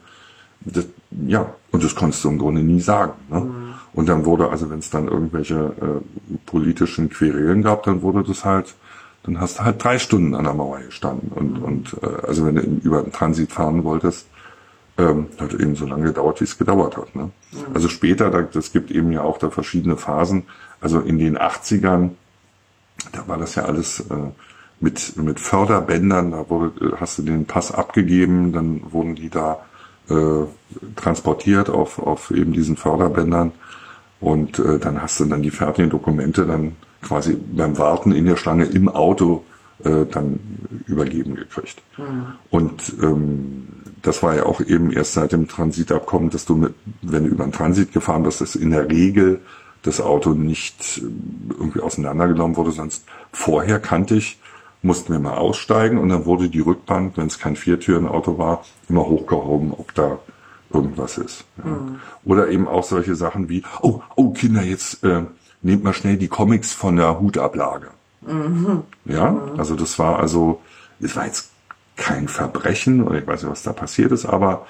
und das konntest du im Grunde nie sagen. Ne? Und dann wurde, also wenn es dann irgendwelche politischen Querelen gab, dann hast du halt 3 Stunden an der Mauer gestanden. Und also wenn du über den Transit fahren wolltest, hat eben so lange gedauert, wie es gedauert hat. Ne? Also später, das gibt eben ja auch da verschiedene Phasen. Also in den 80ern, da war das ja alles mit Förderbändern, hast du den Pass abgegeben, dann wurden die da transportiert auf eben diesen Förderbändern und dann hast du dann die fertigen Dokumente dann quasi beim Warten in der Schlange im Auto dann übergeben gekriegt. Und das war ja auch eben erst seit dem Transitabkommen, dass du wenn du über den Transit gefahren bist, dass in der Regel das Auto nicht irgendwie auseinandergenommen wurde, sonst vorher mussten wir mal aussteigen und dann wurde die Rückbank, wenn es kein Viertüren-Auto war, immer hochgehoben, ob da irgendwas ist. Ja. Oder eben auch solche Sachen wie, Kinder, jetzt nehmt mal schnell die Comics von der Hutablage. Ja, also es war jetzt kein Verbrechen oder ich weiß nicht, was da passiert ist, aber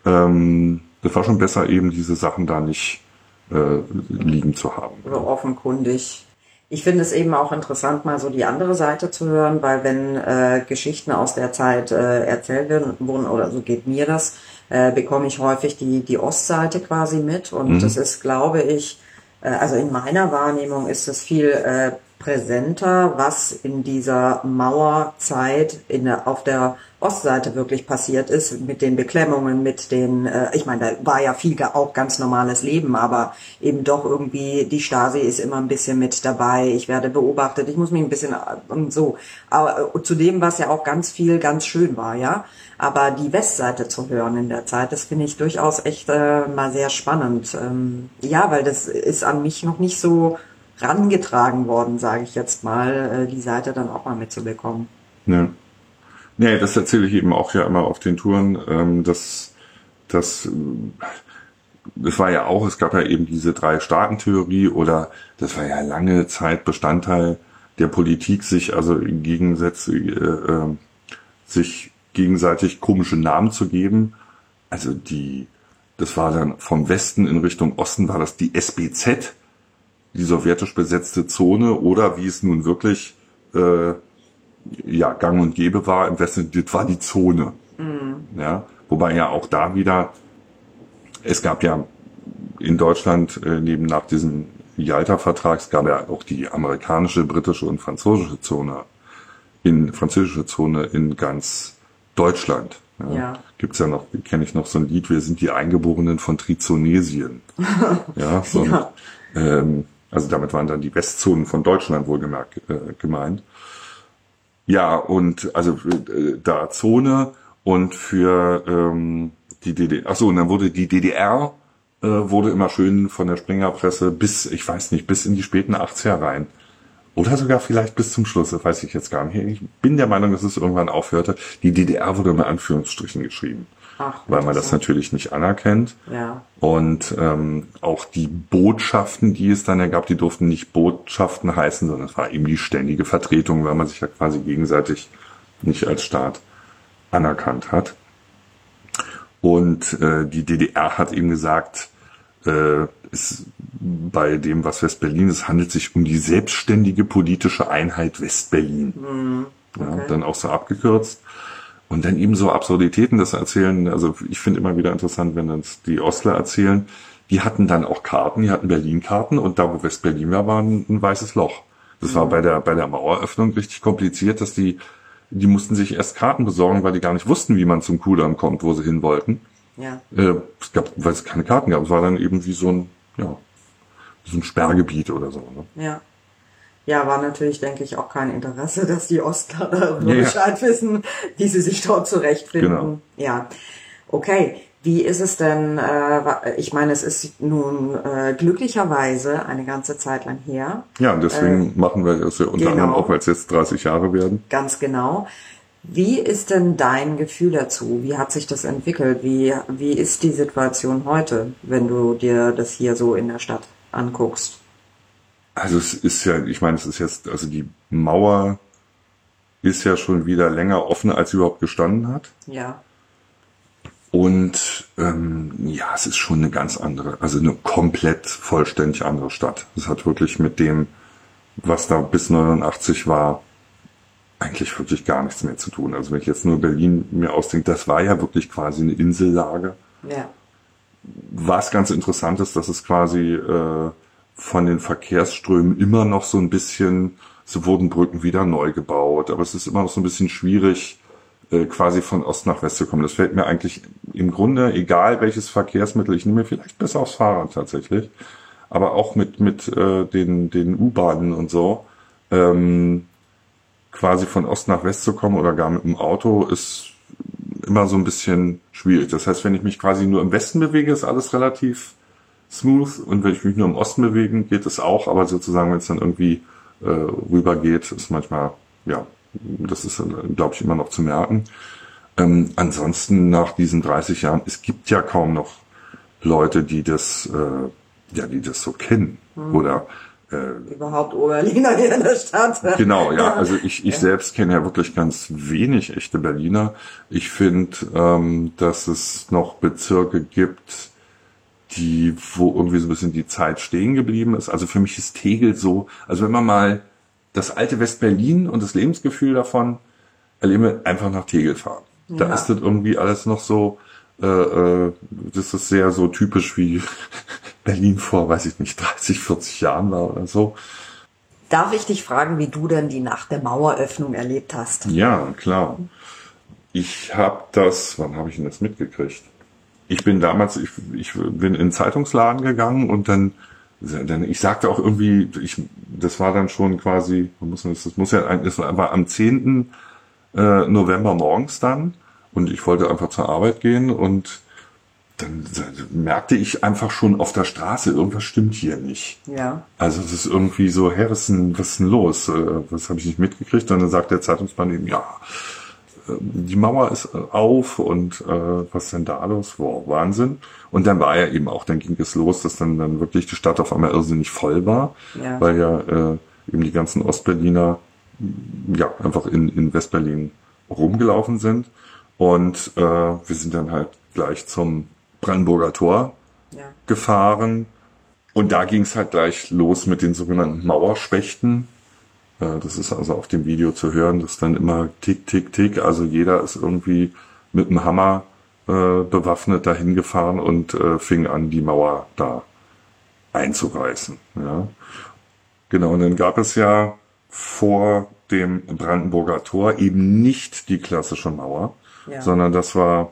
das war schon besser, eben diese Sachen da nicht liegen zu haben. Oder offenkundig. Ich finde es eben auch interessant, mal so die andere Seite zu hören, weil wenn Geschichten aus der Zeit erzählt wurden, oder so geht mir das, bekomme ich häufig die Ostseite quasi mit. Und das ist, glaube ich, also in meiner Wahrnehmung ist es viel präsenter, was in dieser Mauerzeit auf der Ostseite wirklich passiert ist, mit den Beklemmungen, ich meine, da war ja viel auch ganz normales Leben, aber eben doch irgendwie, die Stasi ist immer ein bisschen mit dabei, ich werde beobachtet, ich muss mich ein bisschen und so. Aber zu dem, was ja auch ganz viel ganz schön war, ja. Aber die Westseite zu hören in der Zeit, das finde ich durchaus echt mal sehr spannend. Weil das ist an mich noch nicht so rangetragen worden, sage ich jetzt mal, die Seite dann auch mal mitzubekommen. Ja. Nee, das erzähle ich eben auch ja immer auf den Touren, das war ja auch, es gab ja eben diese 3-Staaten-Theorie oder das war ja lange Zeit Bestandteil der Politik, sich gegenseitig komische Namen zu geben. Also das war dann vom Westen in Richtung Osten war das die SBZ, die sowjetisch besetzte Zone oder wie es nun wirklich gang und gäbe war im Westen, das war die Zone. Ja, wobei ja auch da wieder, es gab ja in Deutschland nach diesem Jalta-Vertrag, es gab ja auch die amerikanische, britische und französische Zone in ganz Deutschland. Ja. Gibt's ja noch, kenne ich noch so ein Lied, wir sind die Eingeborenen von Trizonesien. Ja, also damit waren dann die Westzonen von Deutschland wohlgemerkt gemeint. Ja, und also da Zone und für die DDR, und dann wurde die DDR wurde immer schön von der Springerpresse bis in die späten 80er rein. Oder sogar vielleicht bis zum Schluss, das weiß ich jetzt gar nicht. Ich bin der Meinung, dass es irgendwann aufhörte. Die DDR wurde in Anführungsstrichen geschrieben. Ach, weil man das interessant. natürlich nicht anerkennt. Ja. Und auch die Botschaften, die es dann ja gab, die durften nicht Botschaften heißen, sondern es war eben die ständige Vertretung, weil man sich ja quasi gegenseitig nicht als Staat anerkannt hat. Und die DDR hat eben gesagt, es, bei dem, was West-Berlin ist, handelt sich um die selbstständige politische Einheit West-Berlin. Okay. Ja, dann auch so abgekürzt. Und dann eben so Absurditäten das erzählen. Also ich finde immer wieder interessant, wenn uns die Ostler erzählen, die hatten dann auch Karten, die hatten Berlin-Karten und da, wo West-Berlin war ein weißes Loch. Das war bei der Maueröffnung richtig kompliziert, dass die mussten sich erst Karten besorgen, weil die gar nicht wussten, wie man zum Kudamm kommt, wo sie hin wollten. Ja. Es gab, weil es keine Karten gab. Es war dann eben wie so ein Sperrgebiet oder so. Ne? Ja. Ja, war natürlich, denke ich, auch kein Interesse, dass die Ostler darüber Ja. Bescheid wissen, wie sie sich dort zurechtfinden. Genau. Ja. Okay. Wie ist es denn, ich meine, es ist nun glücklicherweise eine ganze Zeit lang her. Ja, und deswegen machen wir das ja unter anderem auch, weil es jetzt 30 Jahre werden. Ganz genau. Wie ist denn dein Gefühl dazu? Wie hat sich das entwickelt? Wie ist die Situation heute, wenn du dir das hier so in der Stadt anguckst? Also es ist ja, ich meine, es ist jetzt, also die Mauer ist ja schon wieder länger offen, als sie überhaupt gestanden hat. Ja. Und ja, es ist schon eine ganz andere, also eine komplett vollständig andere Stadt. Es hat wirklich mit dem, was da bis 89 war, eigentlich wirklich gar nichts mehr zu tun. Also wenn ich jetzt nur Berlin mir ausdenke, das war ja wirklich quasi eine Insellage. Ja. Was ganz interessant ist, dass es quasi von den Verkehrsströmen immer noch so ein bisschen, so wurden Brücken wieder neu gebaut, aber es ist immer noch so ein bisschen schwierig, quasi von Ost nach West zu kommen. Das fällt mir eigentlich im Grunde, egal welches Verkehrsmittel, ich nehme vielleicht besser aufs Fahrrad tatsächlich, aber auch mit den U-Bahnen und so, quasi von Ost nach West zu kommen oder gar mit dem Auto ist immer so ein bisschen schwierig. Das heißt, wenn ich mich quasi nur im Westen bewege, ist alles relativ smooth und wenn ich mich nur im Osten bewege, geht es auch, aber sozusagen, wenn es dann irgendwie rüber geht, ist manchmal, ja, das ist, glaube ich, immer noch zu merken. Ansonsten nach diesen 30 Jahren, es gibt ja kaum noch Leute, die das so kennen oder Überhaupt Oberliner hier in der Stadt. genau, ja. Also ich selbst kenne ja wirklich ganz wenig echte Berliner. Ich finde, dass es noch Bezirke gibt, wo irgendwie so ein bisschen die Zeit stehen geblieben ist. Also für mich ist Tegel so, also wenn man mal das alte West-Berlin und das Lebensgefühl davon erleben, einfach nach Tegel fahren. Da Ja. ist das irgendwie alles noch so, das ist sehr so typisch wie Berlin vor, weiß ich nicht, 30, 40 Jahren war oder so. Darf ich dich fragen, wie du denn die Nacht der Maueröffnung erlebt hast? Ja, klar. Ich habe wann habe ich denn das mitgekriegt? Ich bin damals, ich bin in den Zeitungsladen gegangen und dann ich sagte auch irgendwie, das war dann schon quasi, das war am 10. November morgens dann und ich wollte einfach zur Arbeit gehen und dann merkte ich einfach schon auf der Straße, irgendwas stimmt hier nicht. Ja. Also es ist irgendwie so, was ist denn los? Was habe ich nicht mitgekriegt? Und dann sagt der Zeitungsmann eben, ja, die Mauer ist auf und was ist denn da los? Wow, Wahnsinn. Und dann war ja eben auch, dann ging es los, dass dann wirklich die Stadt auf einmal irrsinnig voll war, Ja. weil ja eben die ganzen Ostberliner ja einfach in Westberlin rumgelaufen sind. Und wir sind dann halt gleich zum Brandenburger Tor Ja. gefahren. Und da ging es halt gleich los mit den sogenannten Mauerspechten. Das ist also auf dem Video zu hören, das dann immer tick, tick, tick. Also jeder ist irgendwie mit einem Hammer bewaffnet dahin gefahren und fing an, die Mauer da einzureißen. Ja. Genau, und dann gab es ja vor dem Brandenburger Tor eben nicht die klassische Mauer, Ja. sondern das war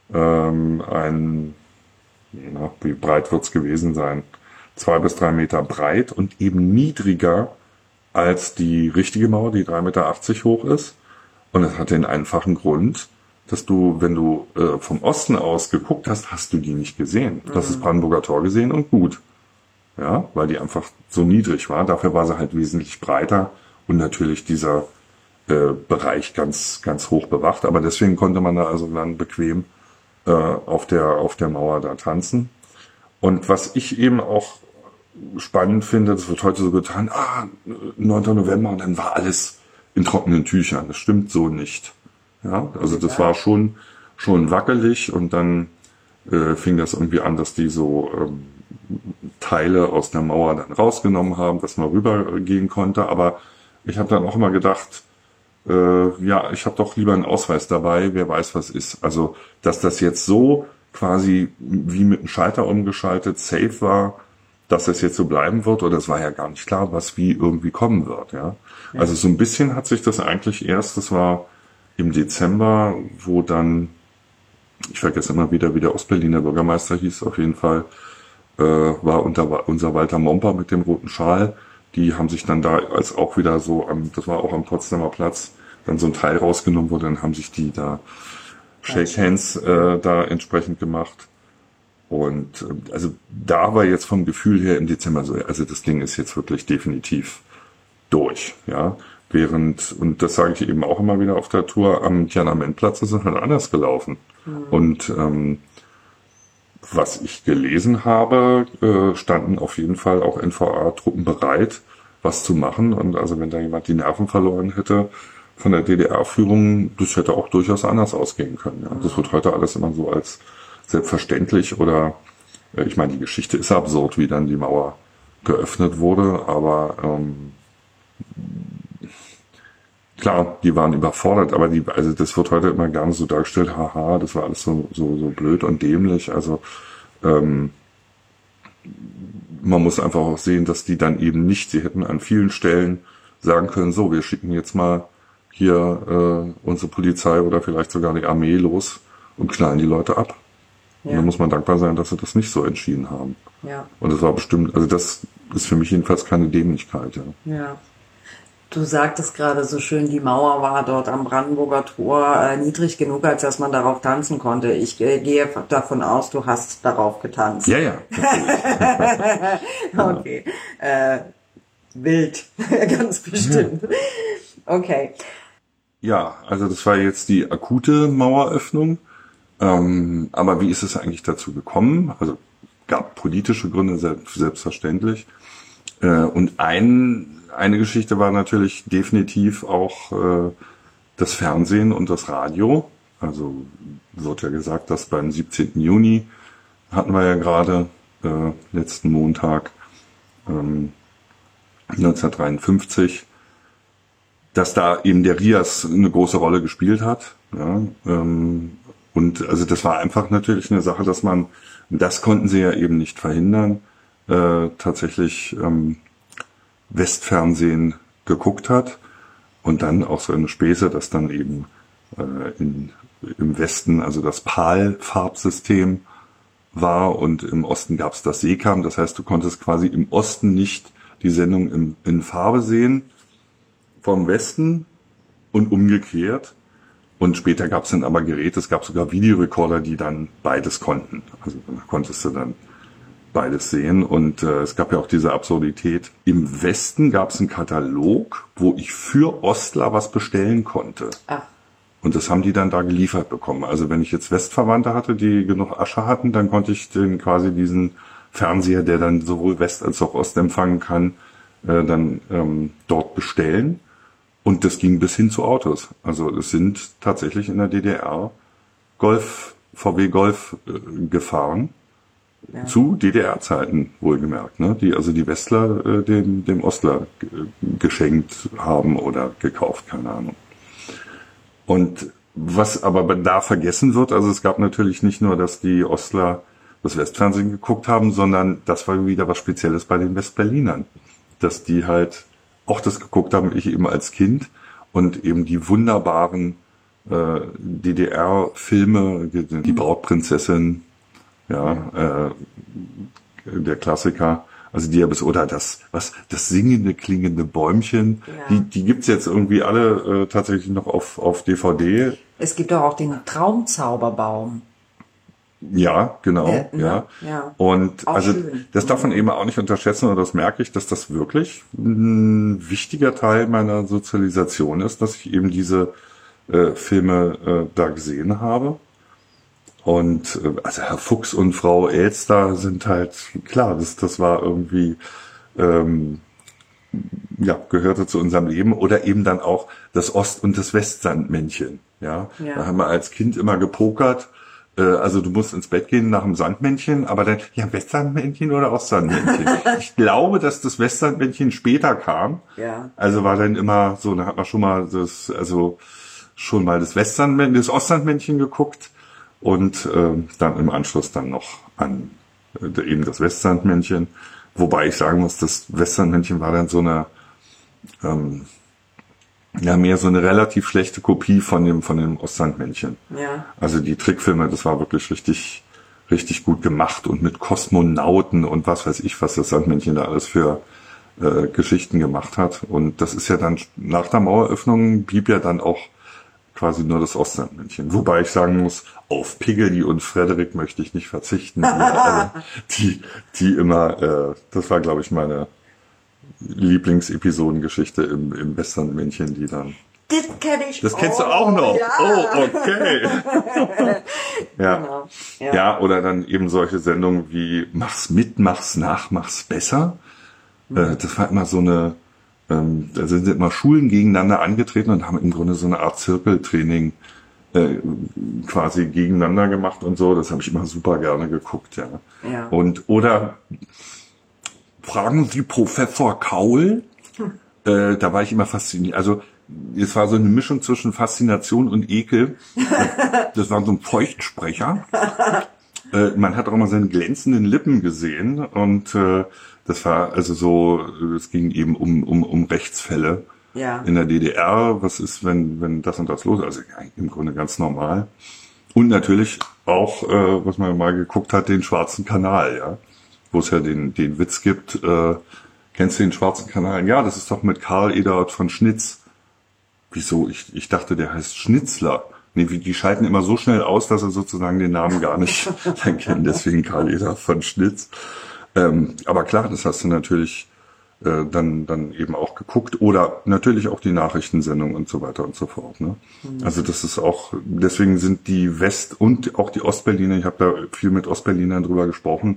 wie breit wird's gewesen sein? 2 bis 3 Meter breit und eben niedriger als die richtige Mauer, die 3,80 Meter hoch ist. Und das hat den einfachen Grund, dass du, wenn du vom Osten aus geguckt hast, hast du die nicht gesehen. Du hast das Brandenburger Tor gesehen und gut. Ja, weil die einfach so niedrig war. Dafür war sie halt wesentlich breiter und natürlich dieser Bereich ganz, ganz hoch bewacht. Aber deswegen konnte man da also dann bequem auf der Mauer da tanzen. Und was ich eben auch spannend finde, das wird heute so getan, 9. November und dann war alles in trockenen Tüchern. Das stimmt so nicht. Ja, also das war schon wackelig und dann fing das irgendwie an, dass die so Teile aus der Mauer dann rausgenommen haben, dass man rübergehen konnte. Aber ich habe dann auch immer gedacht, ich habe doch lieber einen Ausweis dabei, wer weiß, was ist. Also, dass das jetzt so quasi wie mit einem Schalter umgeschaltet safe war, dass das jetzt so bleiben wird, oder es war ja gar nicht klar, was wie irgendwie kommen wird. Ja? Also so ein bisschen hat sich das eigentlich erst, das war im Dezember, wo dann, ich vergesse immer wieder, wie der Ostberliner Bürgermeister hieß, auf jeden Fall, war unser Walter Momper mit dem roten Schal. Die haben sich dann da als auch wieder so, das war auch am Potsdamer Platz, dann so ein Teil rausgenommen wurde, dann haben sich die da Shake Hands da entsprechend gemacht. Und also da war jetzt vom Gefühl her im Dezember so, also das Ding ist jetzt wirklich definitiv durch, ja. Und das sage ich eben auch immer wieder auf der Tour, am Tiananmenplatz ist es halt anders gelaufen. Und was ich gelesen habe, standen auf jeden Fall auch NVA-Truppen bereit, was zu machen. Und also wenn da jemand die Nerven verloren hätte von der DDR-Führung, das hätte auch durchaus anders ausgehen können. Ja. Das wird heute alles immer so als selbstverständlich oder, ich meine, die Geschichte ist absurd, wie dann die Mauer geöffnet wurde, aber klar, die waren überfordert, aber also das wird heute immer gerne so dargestellt, haha, das war alles so blöd und dämlich. Also man muss einfach auch sehen, dass die dann eben nicht, sie hätten an vielen Stellen sagen können, so, wir schicken jetzt mal hier unsere Polizei oder vielleicht sogar die Armee los und knallen die Leute ab. Ja. Und da muss man dankbar sein, dass sie das nicht so entschieden haben. Ja. Und das war bestimmt, also das ist für mich jedenfalls keine Dämlichkeit. Ja. Ja. Du sagtest gerade so schön, die Mauer war dort am Brandenburger Tor niedrig genug, als dass man darauf tanzen konnte. Ich gehe davon aus, du hast darauf getanzt. Ja, ja. Okay. Wild, ganz bestimmt. Okay. Ja, also das war jetzt die akute Maueröffnung. Aber wie ist es eigentlich dazu gekommen? Also gab politische Gründe, selbstverständlich. Und eine Geschichte war natürlich definitiv auch das Fernsehen und das Radio. Also wird ja gesagt, dass beim 17. Juni hatten wir ja gerade letzten Montag 1953, dass da eben der RIAS eine große Rolle gespielt hat. Ja, und also das war einfach natürlich eine Sache, dass das konnten sie ja eben nicht verhindern, tatsächlich Westfernsehen geguckt hat und dann auch so eine Späße, dass dann eben im Westen also das PAL-Farbsystem war und im Osten gab es das SECAM. Das heißt, du konntest quasi im Osten nicht die Sendung in Farbe sehen vom Westen und umgekehrt. Und später gab es dann aber Geräte, es gab sogar Videorekorder, die dann beides konnten. Also da konntest du dann beides sehen. Und es gab ja auch diese Absurdität. Im Westen gab es einen Katalog, wo ich für Ostler was bestellen konnte. Ach. Und das haben die dann da geliefert bekommen. Also wenn ich jetzt Westverwandte hatte, die genug Asche hatten, dann konnte ich den quasi diesen Fernseher, der dann sowohl West als auch Ost empfangen kann, dann dort bestellen. Und das ging bis hin zu Autos. Also es sind tatsächlich in der DDR VW Golf gefahren. Ja. Zu DDR-Zeiten wohlgemerkt, ne? Die Westler dem Ostler geschenkt haben oder gekauft, keine Ahnung. Und was aber da vergessen wird, also es gab natürlich nicht nur, dass die Ostler das Westfernsehen geguckt haben, sondern das war wieder was Spezielles bei den Westberlinern. Dass die halt auch das geguckt haben, ich eben als Kind, und eben die wunderbaren DDR-Filme, die Brautprinzessin, ja, der Klassiker, also die ja oder das singende, klingende Bäumchen, ja. Die gibt's jetzt irgendwie alle tatsächlich noch auf DVD. Es gibt doch auch den Traumzauberbaum. Ja, genau, ja. Und auch also schön. Das darf man eben auch nicht unterschätzen, und das merke ich, dass das wirklich ein wichtiger Teil meiner Sozialisation ist, dass ich eben diese Filme da gesehen habe. Und also Herr Fuchs und Frau Elster sind halt, klar, das war irgendwie, gehörte zu unserem Leben. Oder eben dann auch das Ost- und das Westsandmännchen. Ja, da haben wir als Kind immer gepokert. Also du musst ins Bett gehen nach dem Sandmännchen, aber dann, ja, Westsandmännchen oder Ostsandmännchen? Ich glaube, dass das Westsandmännchen später kam. Ja. Also war dann immer so, da hat man schon mal das Westsandmännchen, das Ostsandmännchen geguckt und dann im Anschluss dann noch an eben das Westsandmännchen. Wobei ich sagen muss, das Westsandmännchen war dann so eine mehr so eine relativ schlechte Kopie von dem Ostsandmännchen. Ja. Also die Trickfilme, das war wirklich richtig, richtig gut gemacht und mit Kosmonauten und was weiß ich, was das Sandmännchen da alles für Geschichten gemacht hat. Und das ist ja dann, nach der Maueröffnung blieb ja dann auch quasi nur das Ostsandmännchen. Wobei ich sagen muss, auf Piggy und Frederik möchte ich nicht verzichten. Die immer, das war glaube ich meine Lieblingsepisodengeschichte im Westsandmännchen, die dann... Das kenne ich. Das kennst du auch noch? Ja. Oh, okay. Ja. Genau. Ja, oder dann eben solche Sendungen wie Mach's mit, mach's nach, mach's besser. Das war immer so eine, da sind immer Schulen gegeneinander angetreten und haben im Grunde so eine Art Zirkeltraining quasi gegeneinander gemacht und so. Das habe ich immer super gerne geguckt, ja. Ja. Oder fragen Sie Professor Kaul. Da war ich immer fasziniert. Also es war so eine Mischung zwischen Faszination und Ekel. Das war so ein Feuchtsprecher. Man hat auch immer seine glänzenden Lippen gesehen und das war also so, es ging eben um Rechtsfälle in der DDR. Was ist, wenn das und das los ist? Also im Grunde ganz normal. Und natürlich auch, was man mal geguckt hat, den Schwarzen Kanal, ja, wo es ja den Witz gibt. Kennst du den Schwarzen Kanal? Ja, das ist doch mit Karl Eduard von Schnitz. Wieso? Ich dachte, der heißt Schnitzler. Nee, die schalten immer so schnell aus, dass er sozusagen den Namen gar nicht kennen. Deswegen Karl Eduard von Schnitz. Aber klar, das hast du natürlich dann eben auch geguckt. Oder natürlich auch die Nachrichtensendung und so weiter und so fort. Ne? Also das ist auch, deswegen sind die West- und auch die Ostberliner, ich habe da viel mit Ostberlinern drüber gesprochen,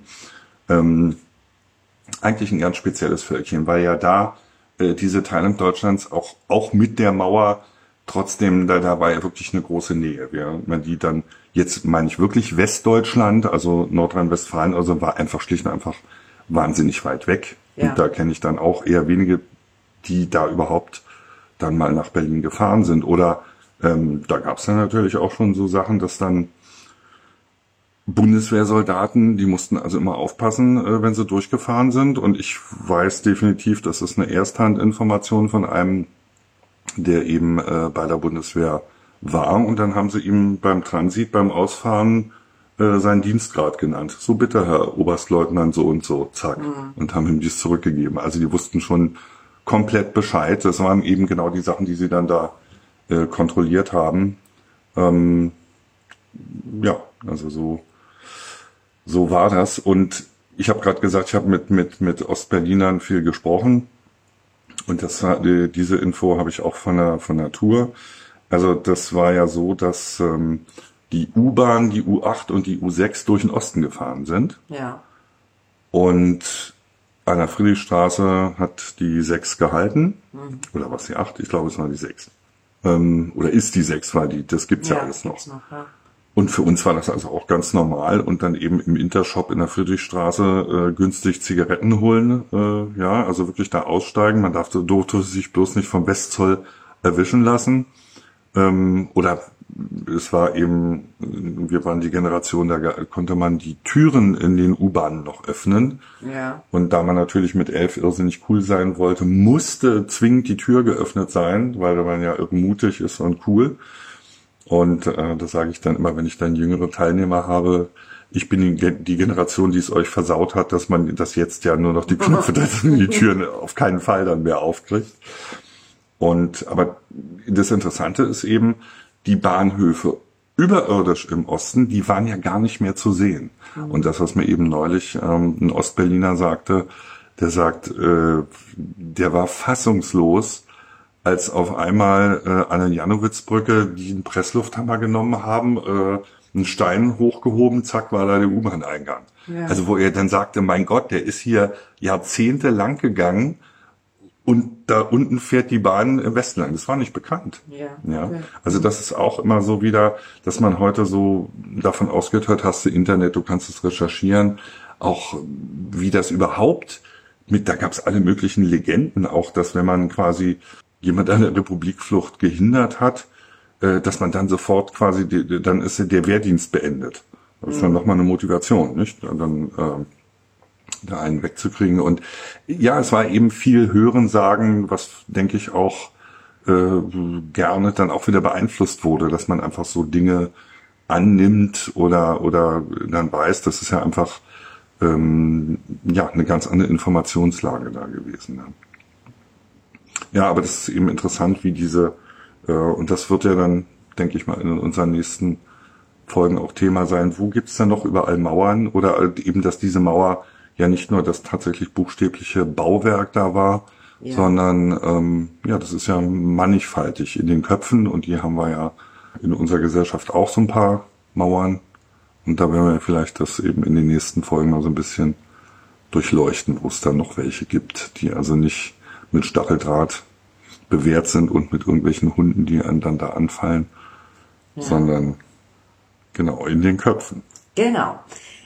eigentlich ein ganz spezielles Völkchen, weil ja da diese Teilung Deutschlands auch mit der Mauer trotzdem, da war ja wirklich eine große Nähe. Wenn die dann, jetzt meine ich wirklich Westdeutschland, also Nordrhein-Westfalen, also war einfach schlicht und einfach wahnsinnig weit weg. Ja. Und da kenne ich dann auch eher wenige, die da überhaupt dann mal nach Berlin gefahren sind. Oder da gab es dann natürlich auch schon so Sachen, dass dann Bundeswehrsoldaten, die mussten also immer aufpassen, wenn sie durchgefahren sind. Und ich weiß definitiv, das ist eine Ersthandinformation von einem, der eben bei der Bundeswehr war. Und dann haben sie ihm beim Transit, beim Ausfahren seinen Dienstgrad genannt. So bitte, Herr Oberstleutnant, so und so, zack. Und haben ihm dies zurückgegeben. Also die wussten schon komplett Bescheid. Das waren eben genau die Sachen, die sie dann da kontrolliert haben. Ja, also so war das. Und ich habe gerade gesagt, ich habe mit Ostberlinern viel gesprochen. Und diese Info habe ich auch von der Tour. Also das war ja so, dass die U-Bahn, die U8 und die U6 durch den Osten gefahren sind. Ja. Und an der Friedrichstraße hat die 6 gehalten. Oder was die 8? Ich glaube, es war die 6. Oder ist die 6, weil das gibt's ja alles noch. Ja. Und für uns war das also auch ganz normal und dann eben im Intershop in der Friedrichstraße günstig Zigaretten holen, also wirklich da aussteigen. Man durfte sich bloß nicht vom Westzoll erwischen lassen. Oder es war eben, wir waren die Generation, da konnte man die Türen in den U-Bahnen noch öffnen. Ja. Und da man natürlich mit 11 irrsinnig cool sein wollte, musste zwingend die Tür geöffnet sein, weil man ja mutig ist und cool. Und das sage ich dann immer, wenn ich dann jüngere Teilnehmer habe, ich bin die Generation, die es euch versaut hat, dass man das jetzt ja nur noch die Knöpfe, dass man die Türen auf keinen Fall dann mehr aufkriegt. Aber das Interessante ist eben, die Bahnhöfe überirdisch im Osten, die waren ja gar nicht mehr zu sehen. Und das, was mir eben neulich ein Ostberliner sagte, der sagt, der war fassungslos, als auf einmal an der Janowitzbrücke die einen Presslufthammer genommen haben, einen Stein hochgehoben, zack, war da der U-Bahn-Eingang. Ja. Also wo er dann sagte, mein Gott, der ist hier jahrzehntelang gegangen und da unten fährt die Bahn im Westen lang. Das war nicht bekannt. Ja. Okay. Also das ist auch immer so wieder, dass man heute so davon ausgeht, heute hast du Internet, du kannst es recherchieren, auch wie das überhaupt da gab es alle möglichen Legenden, auch dass wenn man quasi jemand an der Republikflucht gehindert hat, dass man dann sofort quasi, dann ist der Wehrdienst beendet. Das ist dann nochmal eine Motivation, nicht? Dann da einen wegzukriegen. Und ja, es war eben viel Hörensagen, was, denke ich, auch gerne dann auch wieder beeinflusst wurde, dass man einfach so Dinge annimmt oder dann weiß, das ist ja einfach eine ganz andere Informationslage da gewesen. Ja, aber das ist eben interessant, wie diese, und das wird ja dann, denke ich mal, in unseren nächsten Folgen auch Thema sein, wo gibt's dann noch überall Mauern oder eben, dass diese Mauer ja nicht nur das tatsächlich buchstäbliche Bauwerk da war, sondern das ist ja mannigfaltig in den Köpfen und die haben wir ja in unserer Gesellschaft auch so ein paar Mauern. Und da werden wir vielleicht das eben in den nächsten Folgen mal so ein bisschen durchleuchten, wo es dann noch welche gibt, die also nicht mit Stacheldraht bewehrt sind und mit irgendwelchen Hunden, die einem dann da anfallen, sondern genau in den Köpfen. Genau.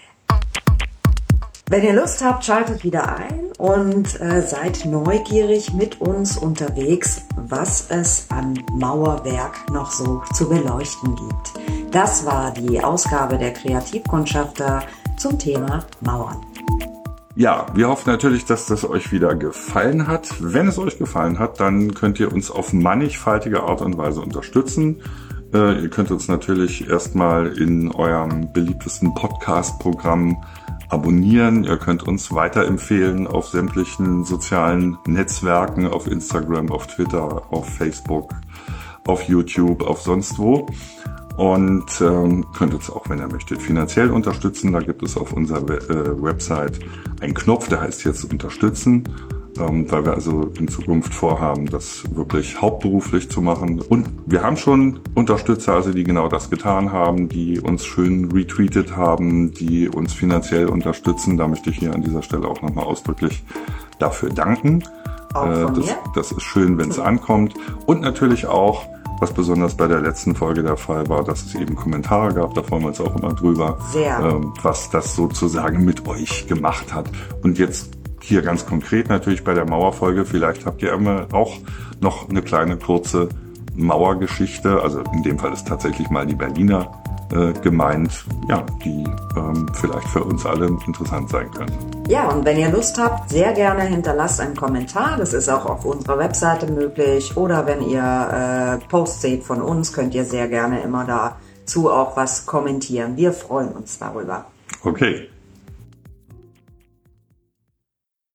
Wenn ihr Lust habt, schaltet wieder ein und seid neugierig mit uns unterwegs, was es an Mauerwerk noch so zu beleuchten gibt. Das war die Ausgabe der Kreativkundschafter zum Thema Mauern. Ja, wir hoffen natürlich, dass das euch wieder gefallen hat. Wenn es euch gefallen hat, dann könnt ihr uns auf mannigfaltige Art und Weise unterstützen. Ihr könnt uns natürlich erstmal in eurem beliebtesten Podcast-Programm abonnieren. Ihr könnt uns weiterempfehlen auf sämtlichen sozialen Netzwerken, auf Instagram, auf Twitter, auf Facebook, auf YouTube, auf sonst wo. Und könnt uns auch, wenn ihr möchtet, finanziell unterstützen. Da gibt es auf unserer Website einen Knopf, der heißt jetzt Unterstützen, weil wir also in Zukunft vorhaben, das wirklich hauptberuflich zu machen. Und wir haben schon Unterstützer, also die genau das getan haben, die uns schön retweetet haben, die uns finanziell unterstützen. Da möchte ich hier an dieser Stelle auch nochmal ausdrücklich dafür danken. Das ist schön, wenn es ankommt. Und natürlich auch, was besonders bei der letzten Folge der Fall war, dass es eben Kommentare gab, da freuen wir uns auch immer drüber, was das sozusagen mit euch gemacht hat. Und jetzt hier ganz konkret natürlich bei der Mauerfolge, vielleicht habt ihr immer auch noch eine kleine kurze Mauergeschichte, also in dem Fall ist tatsächlich mal die Berliner gemeint, ja, die vielleicht für uns alle interessant sein können. Ja, und wenn ihr Lust habt, sehr gerne hinterlasst einen Kommentar. Das ist auch auf unserer Webseite möglich. Oder wenn ihr Posts seht von uns, könnt ihr sehr gerne immer dazu auch was kommentieren. Wir freuen uns darüber. Okay.